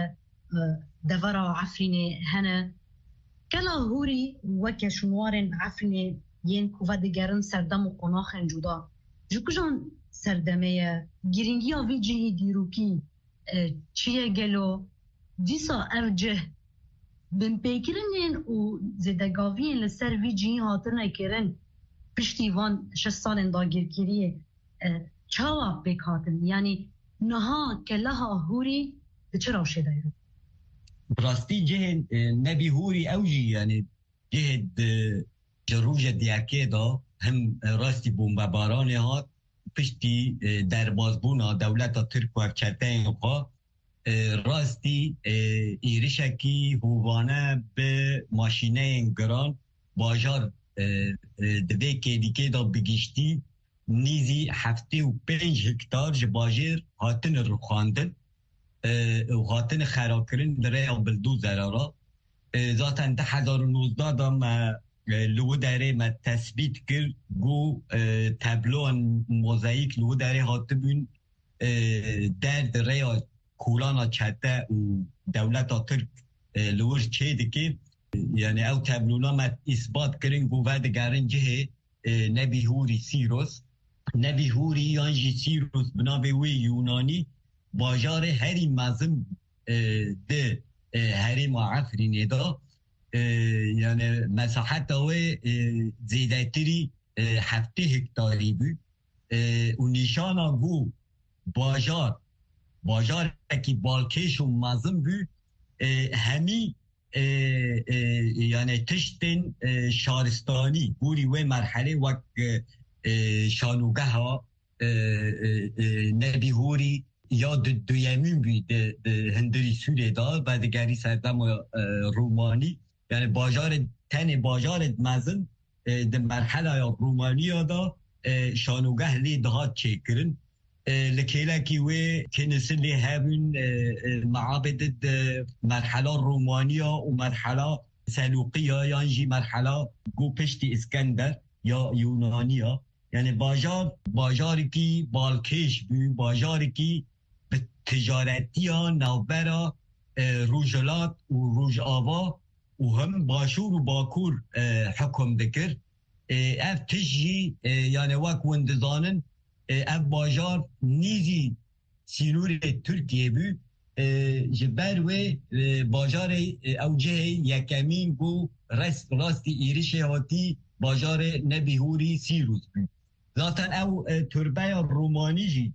دورا عفرین هنه کلاهوری وکه شموارن عفرین ین کو و دگرن سردم و قناخن جدا جو کجان سردمه گرینگی آوی جهی دیروکی چیه گلو دیسا ارجه بن پیکرنین و زدگاوین لسر وی جهی هاترنه کرن پشتی وان 6 سالن داگیر کریه چاوا پیک هاتن یعنی نها کلاها هوری ده چه روشه دایرن براستی جهد نبی هوری اوجی یعنی جهد جروج دیاکه دا هم راستی بومباران هات پشتی در بازبونا دولت ترک و افچرتین خواه راستی ایرشکی هوانه به ماشینه گران باجار دوی که دیگه دا بگیشتی نیزی 75 هکتار جباجر هاتن رو خواندن و هاتن خراکرین دره یا بلدو زرارا ذاتن 2019 دا ما لو داره ما تثبیت کرد گو تبلو موزاییک لو داره هاتبون در دره کولانا چته و دولت ترک لورش چه دکه یعنی او تبلونا ما اثبات کرن گو و دگرن جه نبی هوری سیروس نبی هوری یانجی سیروس بنابه وی یونانی باجار هری مزم ده هری معفرینه دا یعنی مساحت اوه زیدتری 7 هکتاری بود و نشانا گو باجار که بالکش و مزم بود همی یعنی تشتن شارستانی گوری و مرحله وک شانوگه ها نبی هوری یا دویمین بود هندری سوره دا و دگری سردم رومانی یعنی باجار مزن ده مرحله یا رومانی دا شانوگه لی دهات چه کرن لکیله کی و کنسل لی هبون معابد مرحله رومانیا و مرحله سلوقیا یعنی مرحله گو پشتی اسکندر یا یونانیا یعنی باجاری کی بالکش بود باجاری کی به تجارتی ها نوبرا روجلات و روج آوا و هم باشور و باکور حکم دکر اف تجی یعنی وک وندزانن اف باجار نیزی سینور ترکیه بو جبر و باجار اوجه یکمین گو راستی ایرش هاتی باجار نبی هوری سیروس بو ذاتن او تربه رومانی جی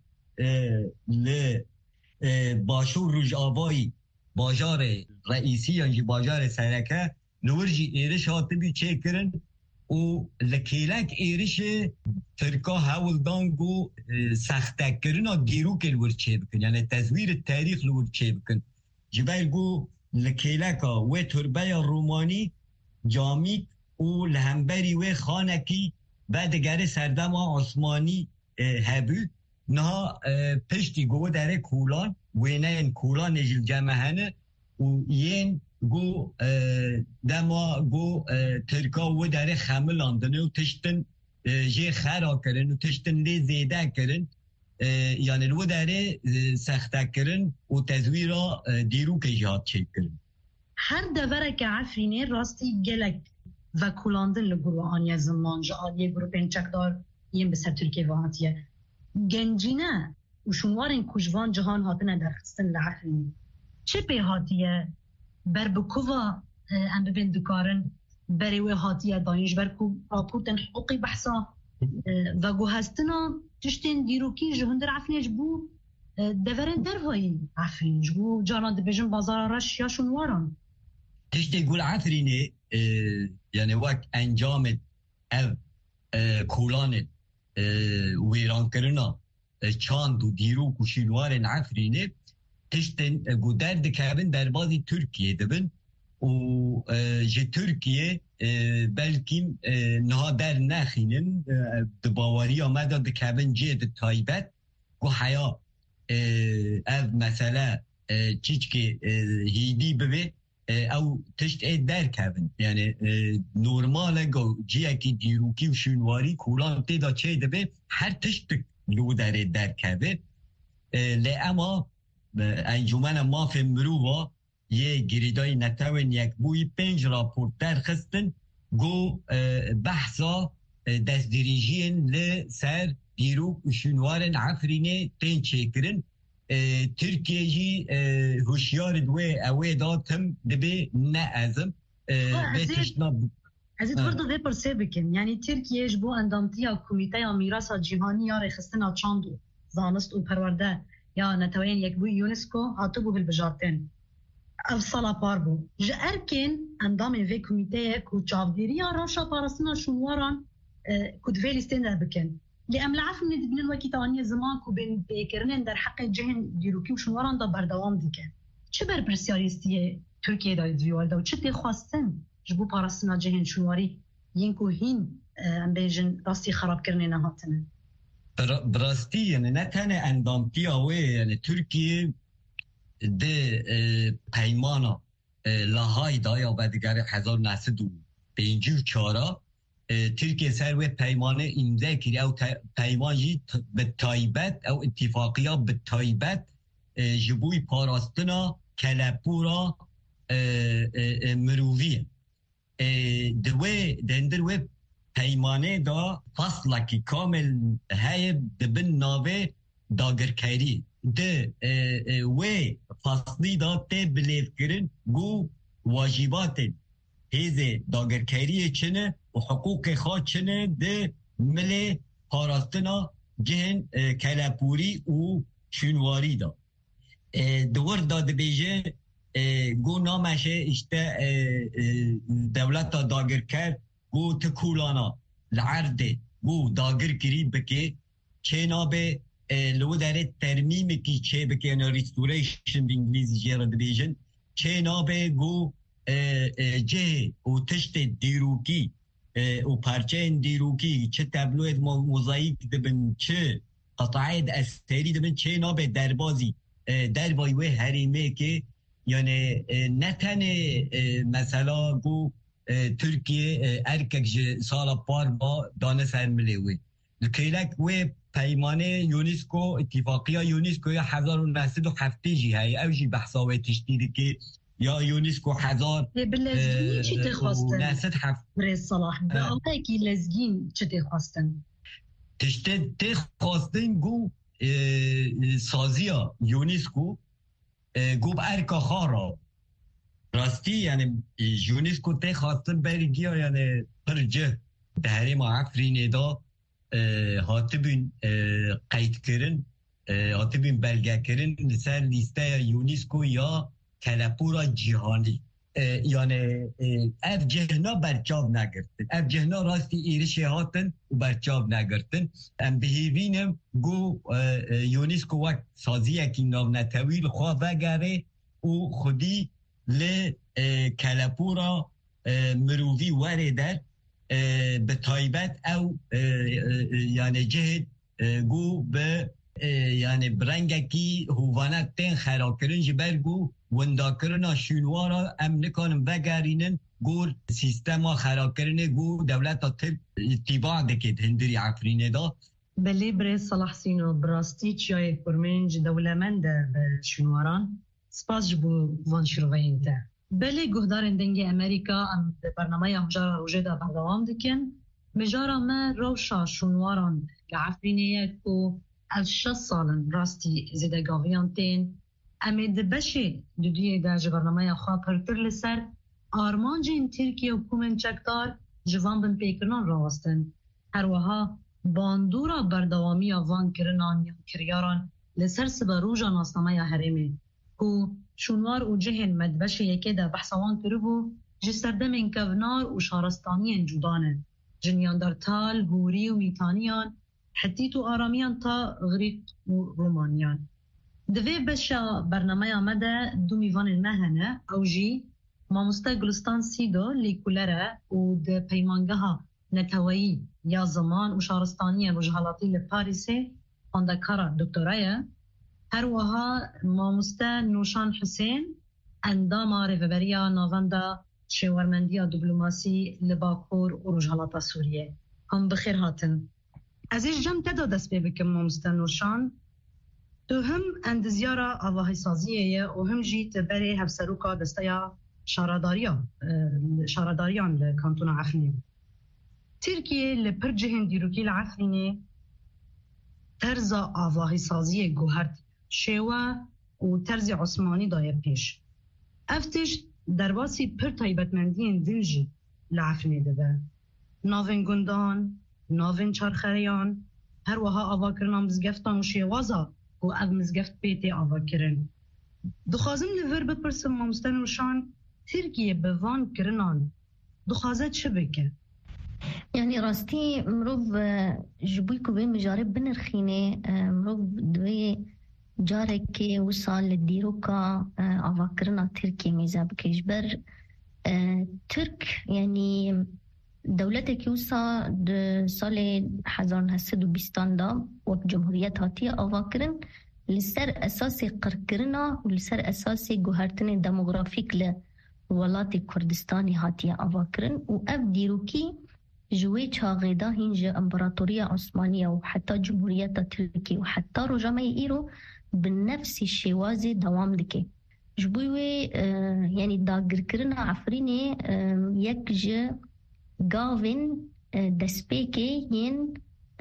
باشور روج آوایی باجار رئیسی یعنی باجار سرکه نورجی ایرش هاتی بی چه کرن و لکیلک ایرش ترکا هولدان گو سختکرنا دیروک الور چه بکن یعنی تزویر تاریخ الور چه بکن جبال گو لکیلکا و تربه رومانی جامیت و لهمبری و خانکی بعد گره سردم عثمانی هبو نه پشتی گو داره کولان و نه این کولان نجل جمعهنه و این گو دما گو ترکا و داره خملاندنه و تشتن جه خرا کرن و تشتن لی زیده کرن یعنی و داره سخته کرن و تزویرا دیرو که جهاد چه کرن هر دوره که عفرینه راستی گلک و کولاندن لگروه آنیا زمان جعالیه گروپین چکدار یم بسر ترکیه واحتیه گنجینه و شنوارین کجوان جهان هاتنه درخستن لعفرینه چه پیهاتیه بر بکووا ام ببین دکارن بریوه هاتیه دانیش برکو راپورتن حقوقی بحثا و گو هستنا تشتین دیروکی جهندر عفرینش بو دورن درهایی عفرینش بو جانا دبیجن بازار رش یا شنواران تشتی گول عفرینه یعنی وقت انجام او کولان ویران کرنا چاند و دیروک و شنوار عفرینه تشتن گو درد کبن در بازی ترکیه دبن و جه ترکیه بلکیم نها در نخینن دباواری آمده دکبن جه ده تایبت گو حیا او مثلا چیچ که هیدی ببه او تشت اید در کبن یعنی نورماله گو جیه که دیروکی و شنواری کولان تیدا چه دبه هر تشت لو در کبه لی اما انجمن ماف مرووا یه گریدای نتاوین یک بوی 5 راپورت درخستن گو بحثا دست دریجین لسر دیروک و شنوارن عفرینه تین چیکرن ترکیه جی هوشیار دوی اوی داتم دبی نه ازم از اتوردو وی پرسه بکن یعنی ترکیه جبو اندامتیا کمیته میراث جهانی یا رخصتنا چاندو زانست و پرورده یا نتوین یک بوی یونسکو هاتو بو بالبجارتن او سالا پار بو جه ارکن اندام وی کمیته کو چاودیری یا راشا پارسنا شنواران کود وی لیستین در بکن لی ام لعف من دبنن وکی تانی زمان کو بین بیکرنن در حق جهن دیروکی و شنواران دا بردوام دیکن چه بر پرسیاریستیه ترکیه داید ویوالده و چه تی خواستن جبو پارسنا جهن شنواری ینکو هین ام بیجن راستی خراب کرنه نهاتنه براستی یعنی نه تنه اندامتی آوه یعنی ترکیه ده پیمانا لاهای دا یا بدگر 1954 ترکیه سر و پیمانه امضا کردی او پیمانجی به تایبت او اتفاقیا به تایبت جبوی پاراستنا کلپورا مروویه دوی دندر پیمانه دا فصلکی کامل های دبن ناوه داگرکاری ده و فصلی دا ته بلیف کرن گو واجبات هیز داگرکاری چنه و حقوق خواه چنه ده مل پاراستنا جهن کلپوری و شنواری دا دور داد بیجه گو نامشه اشته دولت داگر کرد گو تکولانا العرض گو داگر کری بکه چه نابه لو داره ترمیم کی چه بکه یعنی ریستوریشن به انگلیزی جیرد بیجن چه نابه گو جه و تشت دیروکی و پرچه دیروکی چه تبلوید موزاییک دبن چه قطعید استری دبن چه نابه دربازی دربایی و حریمه که یعنی نتنه مثلا گو ترکیه ارکک سال پار با دانه سرمله وی لکیلک و پیمانه یونسکو اتفاقیه یونسکو یا 1907 جی های او جی بحثاوه تشتیدی که یا یونسکو 1000 بلزگین چی تخواستن؟ برز صلاح به آقای که لزگین چی تخواستن؟ تخواستن گو سازیا یونسکو گو با ارکا خارا راستی یعنی یونسکو تخواستن بری گیا یعنی پرجه دهره ما عفرینه دا هاتبین قید کرن هاتبین بلگه کرن لسر لیسته یونسکو یا کلپورا جهانی یعنی اف جهنا برچاو نگرتن اف جهنا راستی ایرشی هاتن و برچاو نگرتن ام بهیوینم گو یونسکو وقت سازیه که ناو نتویل خواه وگره و خودی ل کلپورا مرووی وره در به تایبت او یعنی جهد گو به یعنی برنگکی هوانت تین خراکرن جبرگو ونداکرنا شنوارا ام نکنم بگرینن گور سیستما خراکرنه گو دولتا تب اتباع دکید هندری عفرینه دا بلی بری صلاح سینو براستی چیای کرمنج دولمنده به شنواران سپاس جبو وان شروعین ده بلی گهدارن دنگی امریکا ام برنامه همجار روژه دا بردوام دکن مجارا ما روشا شنواران لعفرینه کو از 6 سالن راستی زیدگاویان تین امید بشه دویه در برنامه خواه پرتر لسر آرمانجین ترکیه و کومن چکدار جوان بن پیکرنان راستن هر وها باندورا بردوامی آوان کرنان یا کریاران لسر سبروجا ناسنامه هرمه کو شنوار و جهن مدبشه یکی در بحثوان کربو جسردمین کونار و شارستانیان جودانه جنیان در تال، هوری و میتانیان حتیت و آرامیان تا غریق و رومانیان دوی بشا برنامه آمده دو میوان المهنه او جی ماموستا گلستان سیدو لیکولره و ده پیمانگه ها نتوایی یا زمان و شارستانی وجهالاتی لپاریسه اندکارا دکتورایه هر وها ماموستا نوشان حسین اندام ریفبریا ناوندا شورمندیا دیپلماسی لباکور و وجهالاتا سوریه هم بخیر هاتن ازش جمع تدا دست بکم ماموستا نوشان تو هم اندزیارا آواهی سازیه و هم جیت بری هفسروکا دستیا شارداریان لکانتون عفرینه ترکیه لپر جهن دیروکی لعفرینه طرز آواهی سازی گوهرد شیوه و طرز عثمانی دایه پیش افتش درباسی پر تایبتمندین دنجی لعفرینه ده ناوین گندان، ناوین چارخریان هر وها آوا کرنام بزگفتان و شیوازا و او مزگفت بیتی آوا کرن دخوازم لور بپرسم مامستان روشان ترکیه بوان کرنان دخوازت چه بکه؟ يعني راستي مروف جبويكو بين مجارب بنرخيني مروف دوي جارك وصل للديروكا أفكرنا تركي ميزاب كيجبر ترك يعني دولتك يوصل صالي حزان هسدو بيستاندا وبجمهوريات هاتية أفكرن لسر أساسي قركرنا ولسر أساسي جوهرتن ديموغرافيك لولاتي كردستاني هاتية أفكرن وأف ديروكي جوي چاغيدا هنج امبراطورية عثمانية وحتى جمهورية تركيا وحتى رجامي إيرو بنفس الشوازي دوام دكي جبوي يعني داقر كرنا عفريني يكج غاوين دسبيكي ين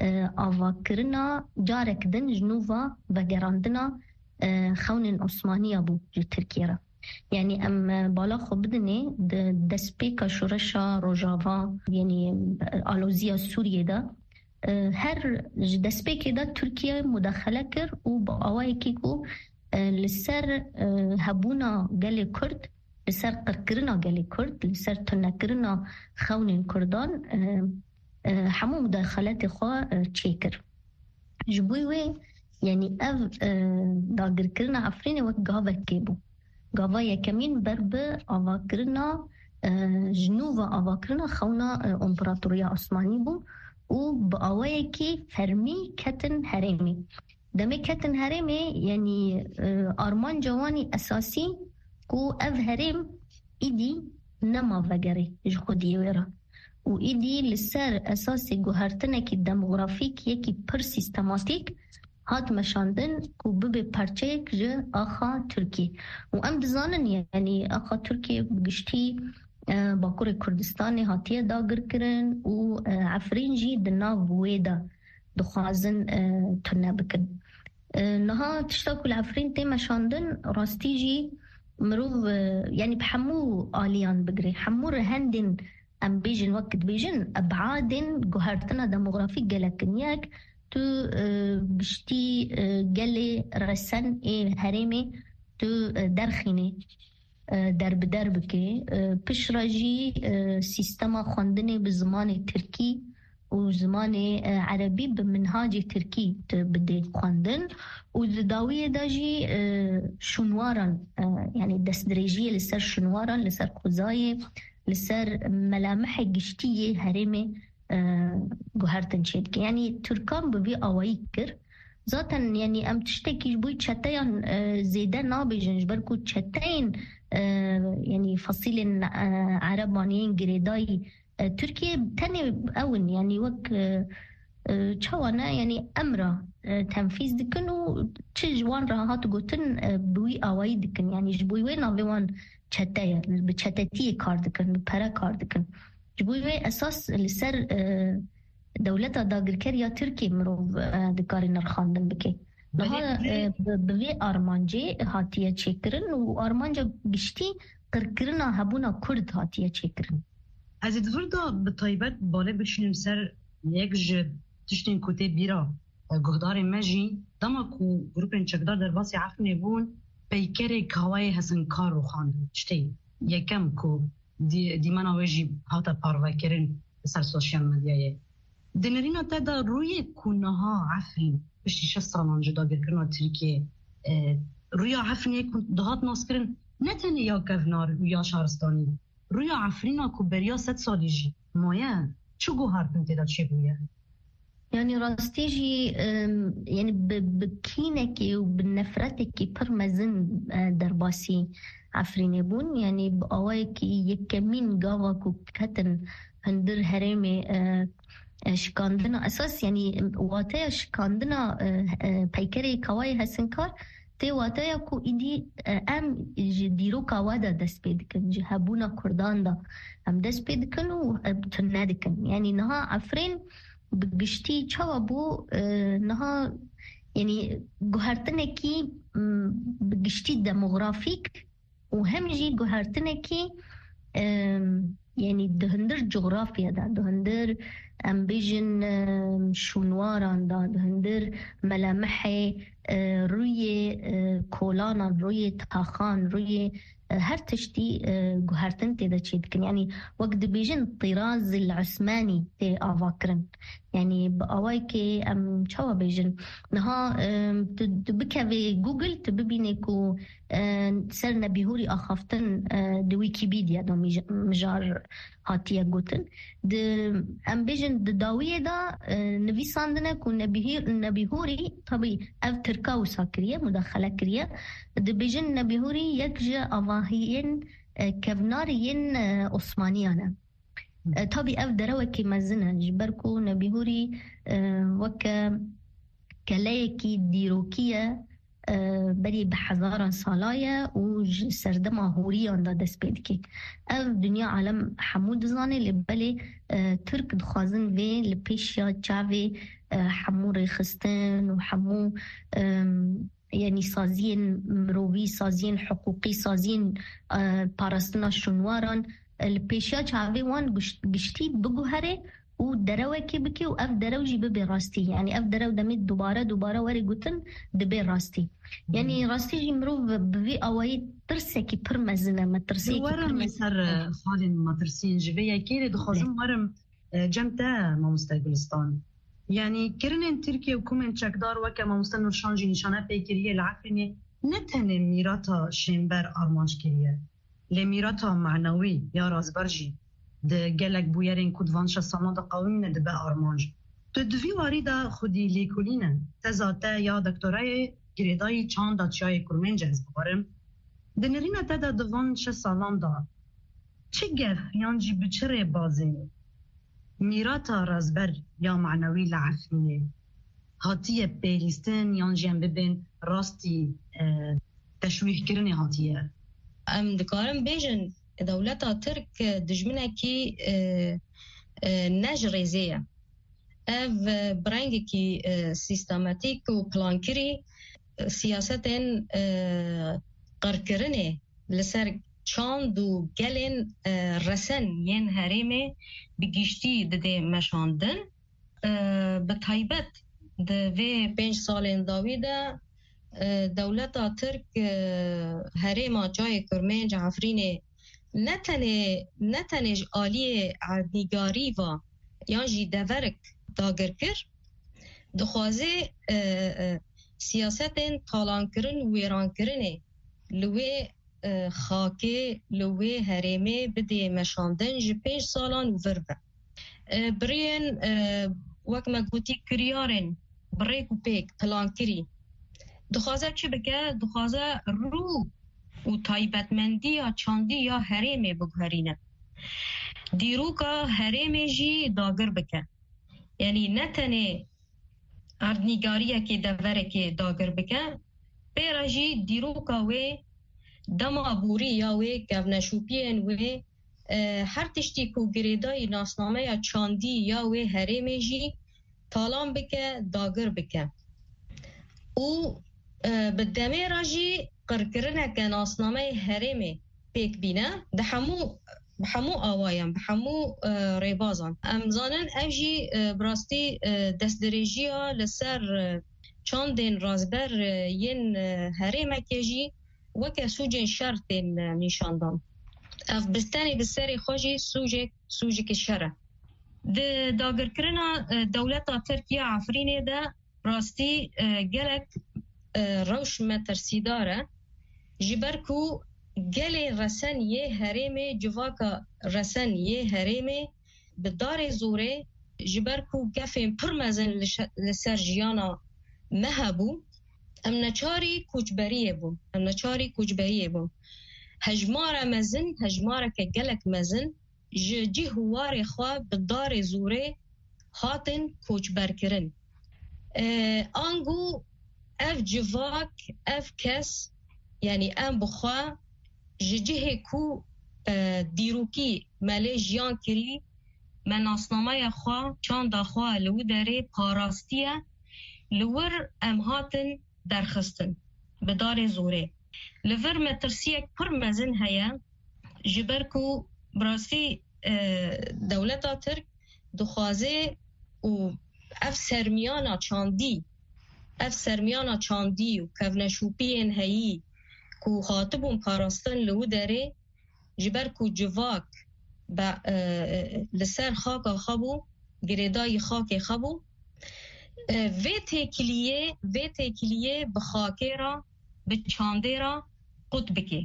آواكرنا جارك دن جنوبا وگراندنا خون عثمانية بو جو تركيا يعني ام بالا خو بدني دسبيكا شورشا روجافا يعني آلوزيا سوريا دا هر دسبيكا دا تركيا مداخله كر و باواي كيكو لسر هبونا قالي كرد لسر قركرنا قالي كرد لسر تنكرنا خون كردان حمو مداخلات خوا تشيكر جبوي يعني اف داقر كرنا عفريني وقاوة كيبو قاوية كمين بربه آواكرنا جنوبا آواكرنا خونا امبراطورية عثماني بو و بآواية كي فرمي كتن هرمي دمي كتن هرمي يعني آرمان جواني أساسي كو أف هرم إيدي نما فقري جخودي ويرا و إيدي لسر أساسي جوهرتنك الديموغرافيك يكي پر سيستماتيك هات مشاندن کو ببه پرچک جه آخا ترکی و ام دزانن يعني آخا ترکی بگشتی باکور کردستانی هاتیه داگر کرن و عفرین جی دنا بویدا دخوازن تنه بکن نها تشتاكو العفرين تي مشاندن راستي جي مروف يعني بحمو آليان بقري حمو رهندن ام بيجن وقت بيجن ابعادن جوهرتنا ديموغرافيك جلكنياك تو بشتي جلي رسن هرمي تو درخيني در بدر بکه پشراجی سیستما خواندن به زمان ترکی و زمان عربی به منهاج ترکی بده خواندن و داویه داجی شنواران یعنی دست درجی لسر شنواران لسر خوزای لسر ملامح گشتی هرم گوهرتن شد که یعنی ترکان بوی آوایی کر ذاتاً یعنی ام تشتكي بوي تشتاين زيدا نابجنج بركو تشتاين يعني فصيل عربانيين قريداي تركيا تاني اون يعني وك تشوانا يعني امره تنفيذ دكن و تشجوان راهات قوتن بوي اواي دكن يعني جبوي وين نافيوان تشتايا بتشتتي كار دكن بپرا كار دكن جبوي وين اساس لسر دولتا داگرکریا ترکی مرو دکاری نرخاندن بکی نها بوی آرمانجی هاتیه چکرن و آرمانجا گشتی قرکرنا هبونا کرد هاتیه چکرن از ادور دا به طایبت باله بچینیم سر یک جد تشتین کتی بیرا گهدار مجی داما کو گروپین چکدار در باسی عفنه بون پیکر کهوای حسنکار رو خاندن چتی یکم کو دیمانا ویجی هاتا پاروه کرن سر سوشیال مدیایه دنرینا تدا روی کنها عفرین بشتی 6 سالان جدا گرکرنا ترکیه روی عفرین یک دهات ناس کرن نه تنه یا گفنار یا شهرستانی روی عفرینا کو بریا 100 سالی جی مایه چو گوهر کن تدا چه بویه؟ يعني راستيجي يعني بكينكي وبنفرتكي برمزن درباسي عفريني بون يعني بقوايكي يكمين قاوكو كتن هندر هرمي شکاندنا اساس یعنی واتای شکاندنا پیکری کوای هسنکار تی واتای کو ایدی ام دیرو کاوادا دست پیدکن جهبونا کردان دا هم دست پیدکن و تندکن یعنی نها عفرین بگشتی چوا بو نها یعنی گوهرتنکی بگشتی دموغرافیک و همجی گوهرتنکی يعني دهندر جغرافيا دا دهندر امبيجن شونواران دا دهندر ملامحي روی کولان روی تاخان روی هر تشتي جوهرتن تدا تشيدكن يعني وقت بيجن الطراز العثماني تي افاكرن يعني باوايكي ام تشوا بيجن نها تبكى في جوجل تبينيكو سر نبيهوري اخافتن د ويكيبيديا دو مجار هاتيا جوتن د ام بيجن د داويه دا نويساندنه كو نبيهوري طبي اف تركاو ساكريه مداخله كريه د بيجن نبيهوري يكجا افاهين كفناريين عثمانيانا طبي اف دروكي مزنه جبركو نبيهوري وك كلايكي ديروكيه بری به هزاران سالایا و سردما هوریان دا دست پید که او دنیا عالم حمود زانه لبلی ترک دخوازن وی لپیش یا چاوی حمو ریخستن و حمو یعنی سازین مروی سازین حقوقی سازین پارستنا شنواران لپیش یا چاوی وان گشتی بگوهره و دروكي بكي و اف دروجي ببي راستي يعني اف درو دميت دوباره وري قوتن دبي راستي يعني راستي جي مروف بفي اواي ترسكي برمزنا ما ترسيكي ورم سر خالين ما ترسين جبيا كيري دخوزم ورم جمتا ما مستقبلستان يعني كرنين تركيا وكومن چكدار وكا ما مستنور شانجي نشانه بيكريه العفريني نتنه ميراتا شنبر ارمانج كريه لميراتا معنوي يا رازبرجي ده گلک بویرین کدوان شسانا ده قومینه ده به آرمانج تو دوی واری ده خودی لیکولینه تزاته یا دکتورای گریدای چاند ده چای کرمنج از بارم ده نرینه ده ده دوان شسالان ده چه گف یانجی بچره بازی میراتا رازبر یا معنوی لعفینه هاتیه پیلیستن یانجی هم ببین راستی تشویح کرنه هاتیه ام دکارم بیجن دولتا ترک دجمنه کی نجرزیه اف برنگی کی سیستماتیک و پلانکری سیاستن قرکرنه لسر چاند و گلن رسن ین هریمه بگیشتی ده مشاندن به طایبت ده وی 5 سال داویده دولتا ترک هرما جای کرمنج عفرینه نتنج آلی عردنگاری و یا جی دورک داگر کر دخوازه سیاستن تالان کرن و ویران کرنه لوی خاکه لوی هرمه بده مشاندن جی 5 سالان و ورده برین وک مگوتی کریارن بریک و پیک پلان کری دخوازه چه بگه؟ دخوازه رو و تایبتمندی یا چاندی یا هرمه بگهرینه دیروکا هرمه جی داگر بکه یعنی نتنه اردنگاریه که دوره که داگر بکه پیرا جی دیروکا وی دما بوری یا وی گونشوپین وی هر تشتی کو گریدای ناسنامه یا چاندی یا وی هرمه جی تالان بکه داگر بکه او بدمه راجی قرکرنه که ناسنامه هرمه پیک بینه ده همو آوایم همو ریبازان امزانن اوجی براستی دست درجی ها لسر چاندین رازبر ین هرمه که جی وکه سوجین شرطین نیشاندان اف بستانی بسری خوشی سوجی که شره ده داگر کرنا دولتا ترکیه عفرینه ده براستی گلک روش مترسیداره جبرکو گلی رسن یه هرمه جواکا رسن یه هرمه بدار زوره جبرکو گفیم پرمزن لسر جیانا مهبو ام نچاری کوچبریه بو هجمار مزن هجمار که گلک مزن جی هوار خواه بدار زوره هاتن کوچبر کرن آنگو اف جواک اف کس یعنی ام بخوا جه کو دیروکی ملی جیان کری من اسنامه خوا چاند خوا لو داره پاراستیه لور ام هاتن درخستن بدار زوره لور مترسیک پر مزن هیا جبرکو براسی دولتا ترک دخوازه و اف سرمیانا چاندی و کونشوپین هایی کو خاطبون پاراستن لو داره جبرکو جواک با لسر خاک خبو گریدای خاک خبو وی تکلیه بخاکه را به چانده را قد بکی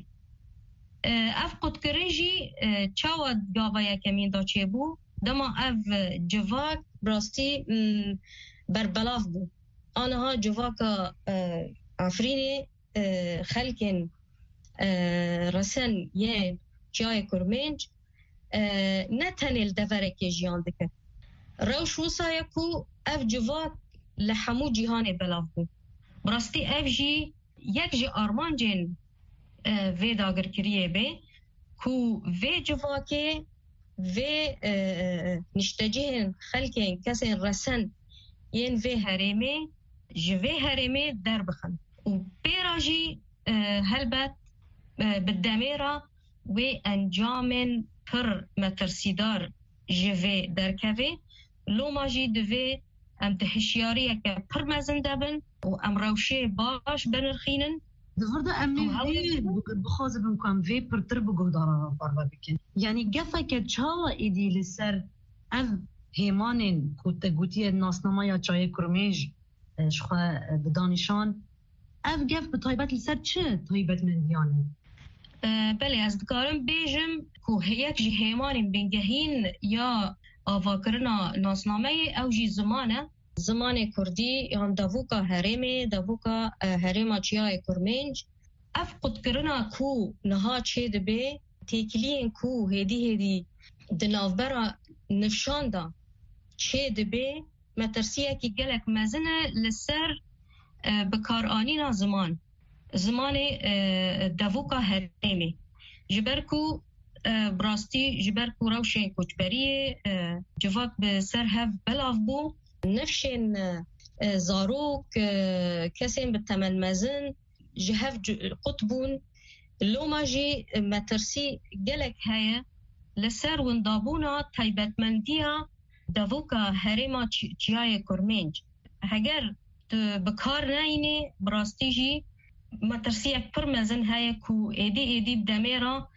اف قد کرنجی چاواد گاوه کمین دا چه بو دما اف جواک براستی بربلاف بو آنها جواکا عفرینی خلکن رسن یه جای کرمنج نتنیل دورک جیان دکه روش وصایه کو اف جواک لحمو جیهان بلاف بو براستی اف جی یک جی آرمان جن وی داگر کریه به کو وی جواکه وی نشتجهن خلکن کسین رسن ین وی هرمه جوی هرمه در بخن و پیراجی هلبت بالدميرة وانجام پر مترسيدار جوي دركوي لو ماجي دوي ام تهشياريه كبر مزن دبن و ام روشي باش بنرخينن دفردا امني بخوز بمكان في برتر بقدارا فاربا بكن يعني قفك تشاوا ايدي لسر اف هيمانين كنت قوتي الناسنما يا جاي كرميج شخوا بدانشان اف گف به طایبت لسر چه طایبت من دیانه؟ بله از دکارم بیجم که یک جی هیمانیم بینگهین یا آواکرنا ناسنامه او جی زمان کردی یان داووکا هرمه داووکا هرما چیای کرمنج اف قد کرنا کو نها چه دبه تکلین کو هدی دنافبرا نفشاندا چه دبه مترسیه که گلک مزنه لسر بکارانینا زمان داووکا هرمه جبرکو براستی جبرکو روشن کوچبریه جواک به سر هف بلاف بو نفشن زاروک کسین به تمن مزن جهف قطبون لو ماجی مترسی گلک هیا لسر وندابونا تایبتمندیا داووکا هرما چیای کرمنج هگر بکار ناینه براستی جی مترسیک پر مزن های کو ایدی بدمیرا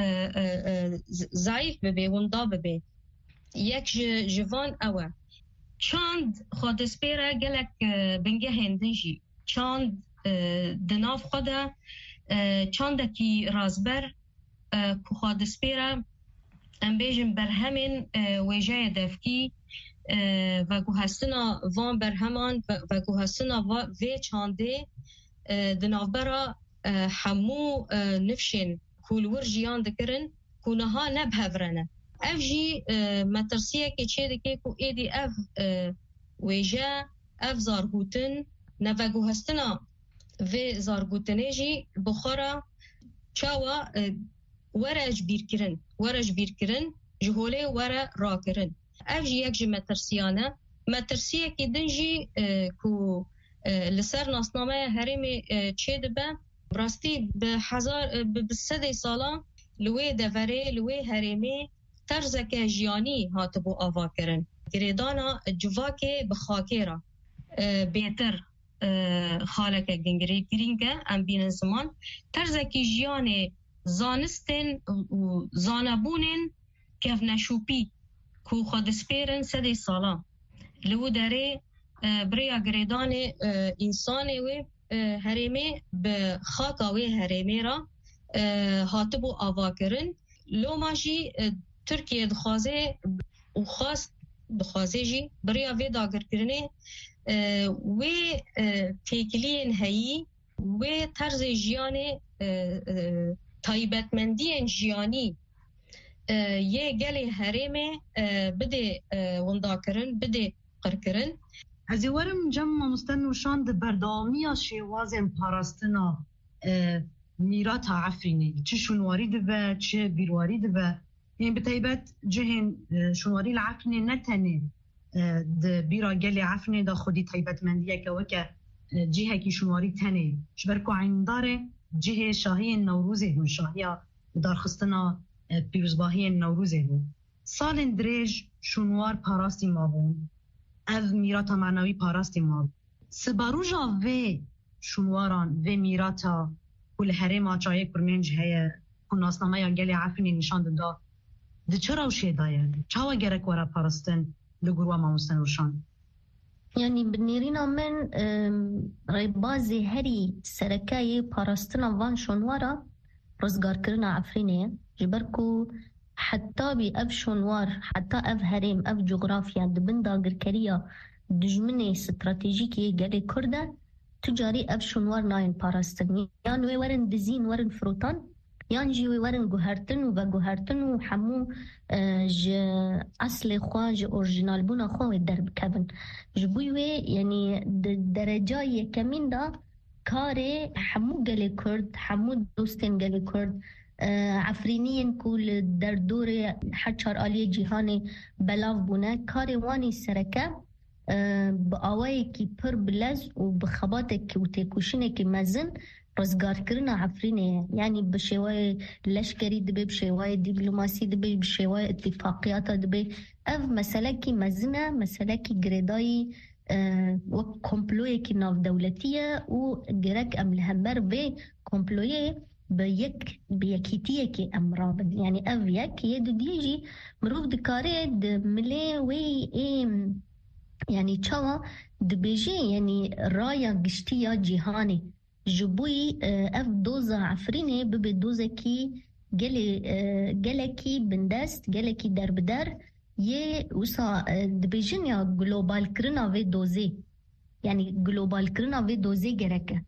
ضعیف ببه وندا ببه یک جوان اوه چاند خود سپیره گلک بنگه هندن جی چاند دناف خوده چاند کی رازبر کو خود سپیره ام بیجن بر همین ویجه دفکی و گو هستنا وان بر همان و گو هستنا و چانده دناف برا همو نفشن کولور جیان دکرن کونها نبهورنه اف جی مترسیه که چه دکه کو ایدی اف ویجه اف زارگوتن نوگو هستنا و زارگوتنه جی بخورا چاوا ورج بیر کرن جهوله ور را کرن اف جی یک جی مترسیه که دنجی کو لسر ناسنامه هرمی چه دبه براستی به 100 سالا لوی دوره لوی هرمی طرزک جیانی هاتبو آوا کرن گریدانا جواکه بخاکه را بیتر خالک گنگری گرینگه ام بین زمان طرزک جیانی زانستن و زانبونن کف نشوپی کو خود سپیرن 100 سالا لو داره بریا گریدان انسانی و هرمی به خاکاوی هرمی را هاتبو آوا کرن لو ماشی ترکیه دخوازه و خواست دخوازه جی بریا وی داگر کرنه و پیکلین هایی و طرز جیان تایبتمندی جیانی یه گلی هرمی بده وندا کرن بده قر کرن از ورم جمع مستنوشان ده بردامی شوازن پاراستنا میرات عفرینه چه شنواری ده چه بیرواری ده این به طیبت جهن شنواری العفرینه نتنه ده بیرا گلی عفرینه ده خودی طیبت مندیه که وکه جهه کی شنواری تنه شبرکو عینداره جهه شاهی نوروزه دون شاهی دارخستنا پیروزباهی نوروزه دون سال دریج شنوار پاراستی مابون از میراتا معنوی پاراستی ما سباروجا و شنواران و میراتا کل هره ما چایه کرمنج هیا کناسنامه یا گلی عفنی نشان ده چرا و شیدایه چاوا گرک ورا پارستن لگروا ما مستنوشان يعني بنيرينا من ريبازي هري سركاي باراستنا وان شنوارا رزقار كرنا عفريني جبركو حتى بي اف شنوار حتى اف هريم اف جغرافيا دبن داگر كريا دجمني استراتيجيكي غالي كرده تجاري اف شنوار ناين باراستن يعني وي ورن دزين ورن فروتان يعني جي وي ورن گوهرتن و گوهرتن و حمو ج اصل خوا ج اورجينال بونا خوا درب كابن جبوي وي يعني درجاي كمين دا كاري حمو غالي كرد حمو دوستن غالي كرد عفرینین کل در دور حچار آلی جهانی بلاف بونه کاری وانی سرکه با آوایی که پر بلز و بخباته که و تکوشنه که مزن رزگار کرنا عفرینه یعنی بشوای لشکری دبی بشوای دیپلوماسی دبی بشوای اتفاقیات دبی اف مسئله که مزنه مسئله که گریدایی و کمپلوی که ناف دولتیه و گرک املهمبر به کمپلوی بيكيتيه كي امراب يعني افيك يدو ديجي مروف دكاري دملي وي يعني تشوا دبيجي يعني رايا قشتيا جهاني جبوي اف دوزا عفريني ببي دوزا كي جلكي بندست جلكي دربدر يه وصا دبيجين يا جلوبال كرنا في دوزي يعني جلوبال كرنا في دوزي جركه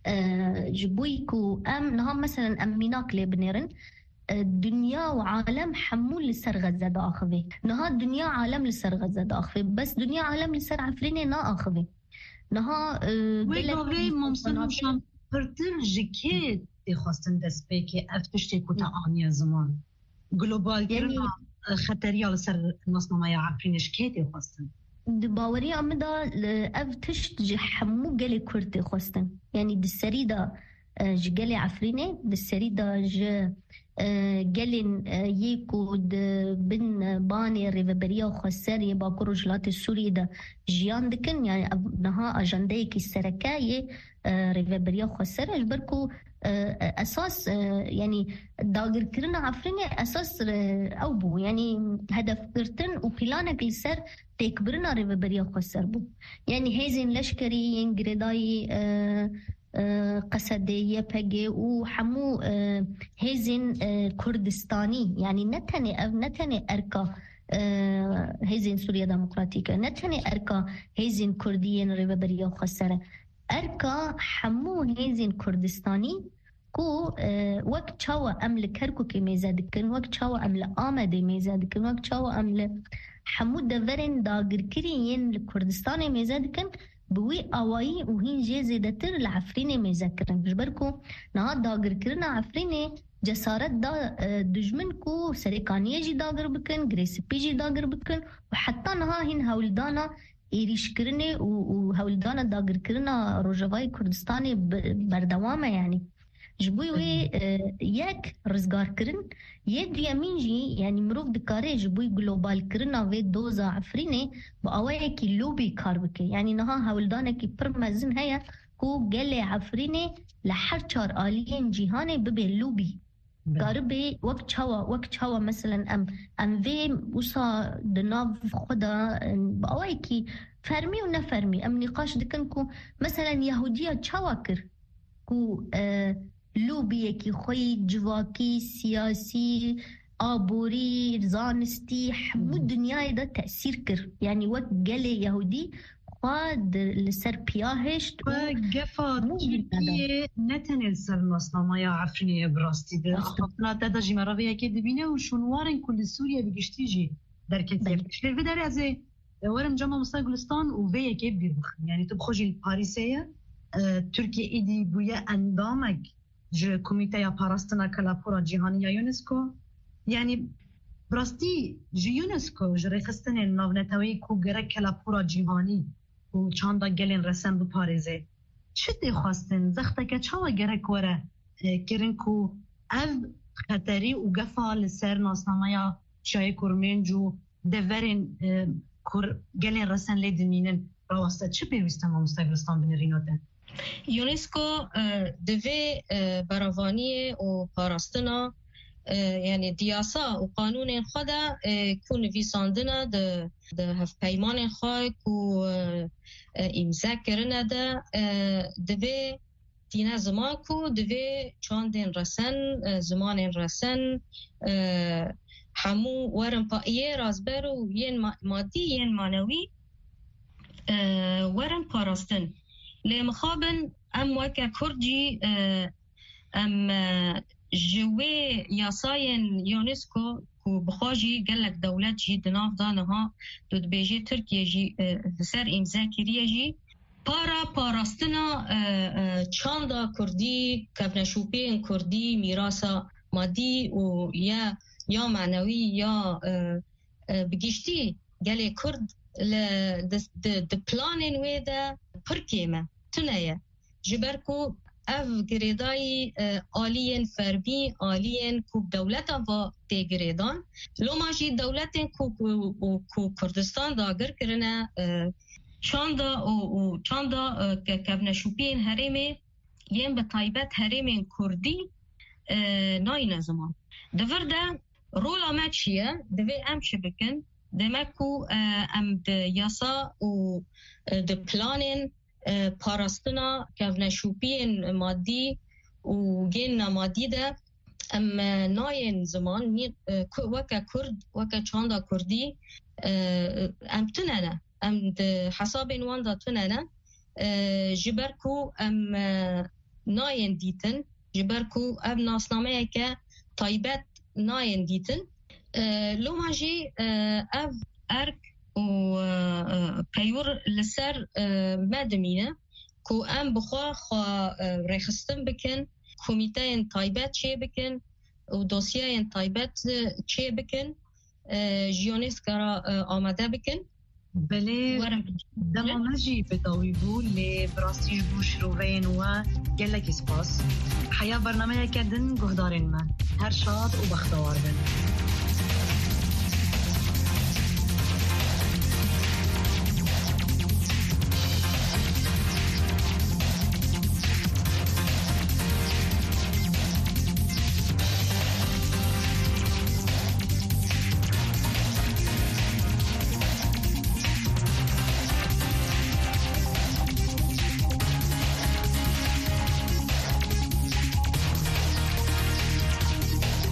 جبويكو نهم مثلا أميناك لبنيرن دنيا وعالم حمول لسر غزة دا أخذي نها دنيا عالم لسر غزة دا أخذي بس دنيا عالم لسر عفريني نا أخذي نها ويقوغي ممسن وشام پرتر جكي دي خواستن دست بيكي افتشتي كوتا آنيا زمان گلوبال كرنا خطريا لسر نصنما يا عفرينش كي دي خواستن باوري امدا اف تشت حمو قالي كرتي خوستن يعني دي السريده جالي عفريني دي السريده قالن يكود بن باني ريفبريا وخساري باكو رجلات السوري دا جيان دكن يعني نها أجنديك السركاية ريفبريا وخساري أجبركو أساس يعني داغر كرنا عفريني أساس أو بو يعني هدف كرتن وبلانك لسر تكبرنا ريفبريا وخسار بو يعني هيزين لشكري ينجرداي قصدية بقى وحمو هزين كردستاني يعني نتني أركا هزين سوريا ديمقراطية نتني أركا هزين كرديين ريبابرية وخسارة أركا حمو هزين كردستاني كو وقت شاوة أمل كركو كميزة دكن وقت شاوة أمل آمده ميزة دكن وقت شاوة أمل حمو دورين داغر كريين لكردستاني ميزة دكن بوي اوایی و هین جه زیدتر لعفرینه میذکرن جبرکو نه داگر کرنا عفرینه جسارت دا دجمن کو سرکانیه جی داگر بکن گریسپی جی داگر بکن و حتی نه هین هولدانا ایریش کرنه و هولدانا داگر کرنا روجوای کردستانی بردوامه يعني جبوي وي ياك رزقار كرن يد يمينجي يعني مروف دكاري جبوي جلوبال كرنا في دوزا عفريني بأوايا كي لوبي كاربكي يعني نها هولدانا كي برمزن هيا كو جلي عفريني لحر شار آليين جيهاني ببي لوبي قاربي وقت شوا مثلا ام في وصا دناف خدا بأوايا كي فرمي ونفرمي ام نقاش دكنكو مثلا يهودية شواكر كو لوبیه کی خوی جواکی سیاسی آبوری زانستی همو دنیای دا تأثیر کر يعني وقت قلي يهودي خاد لسر بياهشت وقفا تركيا نتنل سر مصنما يا عفريني براستي ده خطنا دا جمراوية كي دبينه وشنوارن كل سوريا بيجشتيجي دركتير شلير بداري ازي ورم جمع مصطفى گلستان وفيه كي بيبخن يعني تبخوجي الباريسية تركيا ايدي بويا اندامك ج کمیته پاراستنا کلاپورا جهانی یا یونسکو یعنی براستی ج یونسکو ج رخصتن ناونتوی کو گره کلاپورا جهانی و چاندا گلین رسم بپارزه چه دی خواستن زخته که چاوا گره کوره کرن کو او خطری و گفا لسر ناسنامه یا شای کرمنجو دورین گلین رسن لیدمینن راوسته چه بیویستن ما مستقلستان بنرینوده؟ یونسکو دوی براوانی و پاراستنا یعنی دیاسا و قانون خدا کو نویساندنه ده هف پیمان خواه کو امضا کرنه ده دوی دینه زمان کو دوی چاندین رسن زمان رسن همو ورم پایه رازبر و ین مادی ین مانوی ورم پاراستن لمخابن ام وكا كردجي ام جوي ياساين يونسكو كو بخاجي قالك دولات جي دناف دانها دود بيجي تركيا جي سر امزا كيريا جي باراستنا چاندا كردي كبنشوبين كردي ميراسا مادي و يا معنوي يا بگشتي قالي كرد د پلانن ويدا پرکیمه تنایا جبرکو اف گریدای آلین فرمی آلین کو دولت و تگریدان لو ماجی دولت کو کردستان داگر کرنه چاندا کبنشوپین هرمه یم به تایبت هرمین کردی ناین زمان دورده رول آمد چیه دوی امشه بکن دمکو ام د یاسا و د پلانن پاراستنا کفنشوپین مادی و گین نمادی ده ام ناین زمان وکا کرد وکا چاندا کردی ام تننه ام د حساب وان دا تننه جبرکو ام ناین دیتن جبرکو ام ناسنامه که تایبت ناین دیتن لو ماجي اف ارك و بيور لسر مدمينه كو ام بخوا رخصتن بكن كوميتين تايبات شي بكن و دوسيين تايبات شي بكن جيونيس كرا آماده بكن بله دمامجی بداوی بو لی براستی بو شروعین و گلک سپاس حیا برنامه کردن گهدارین من هر شاد و بختوار بن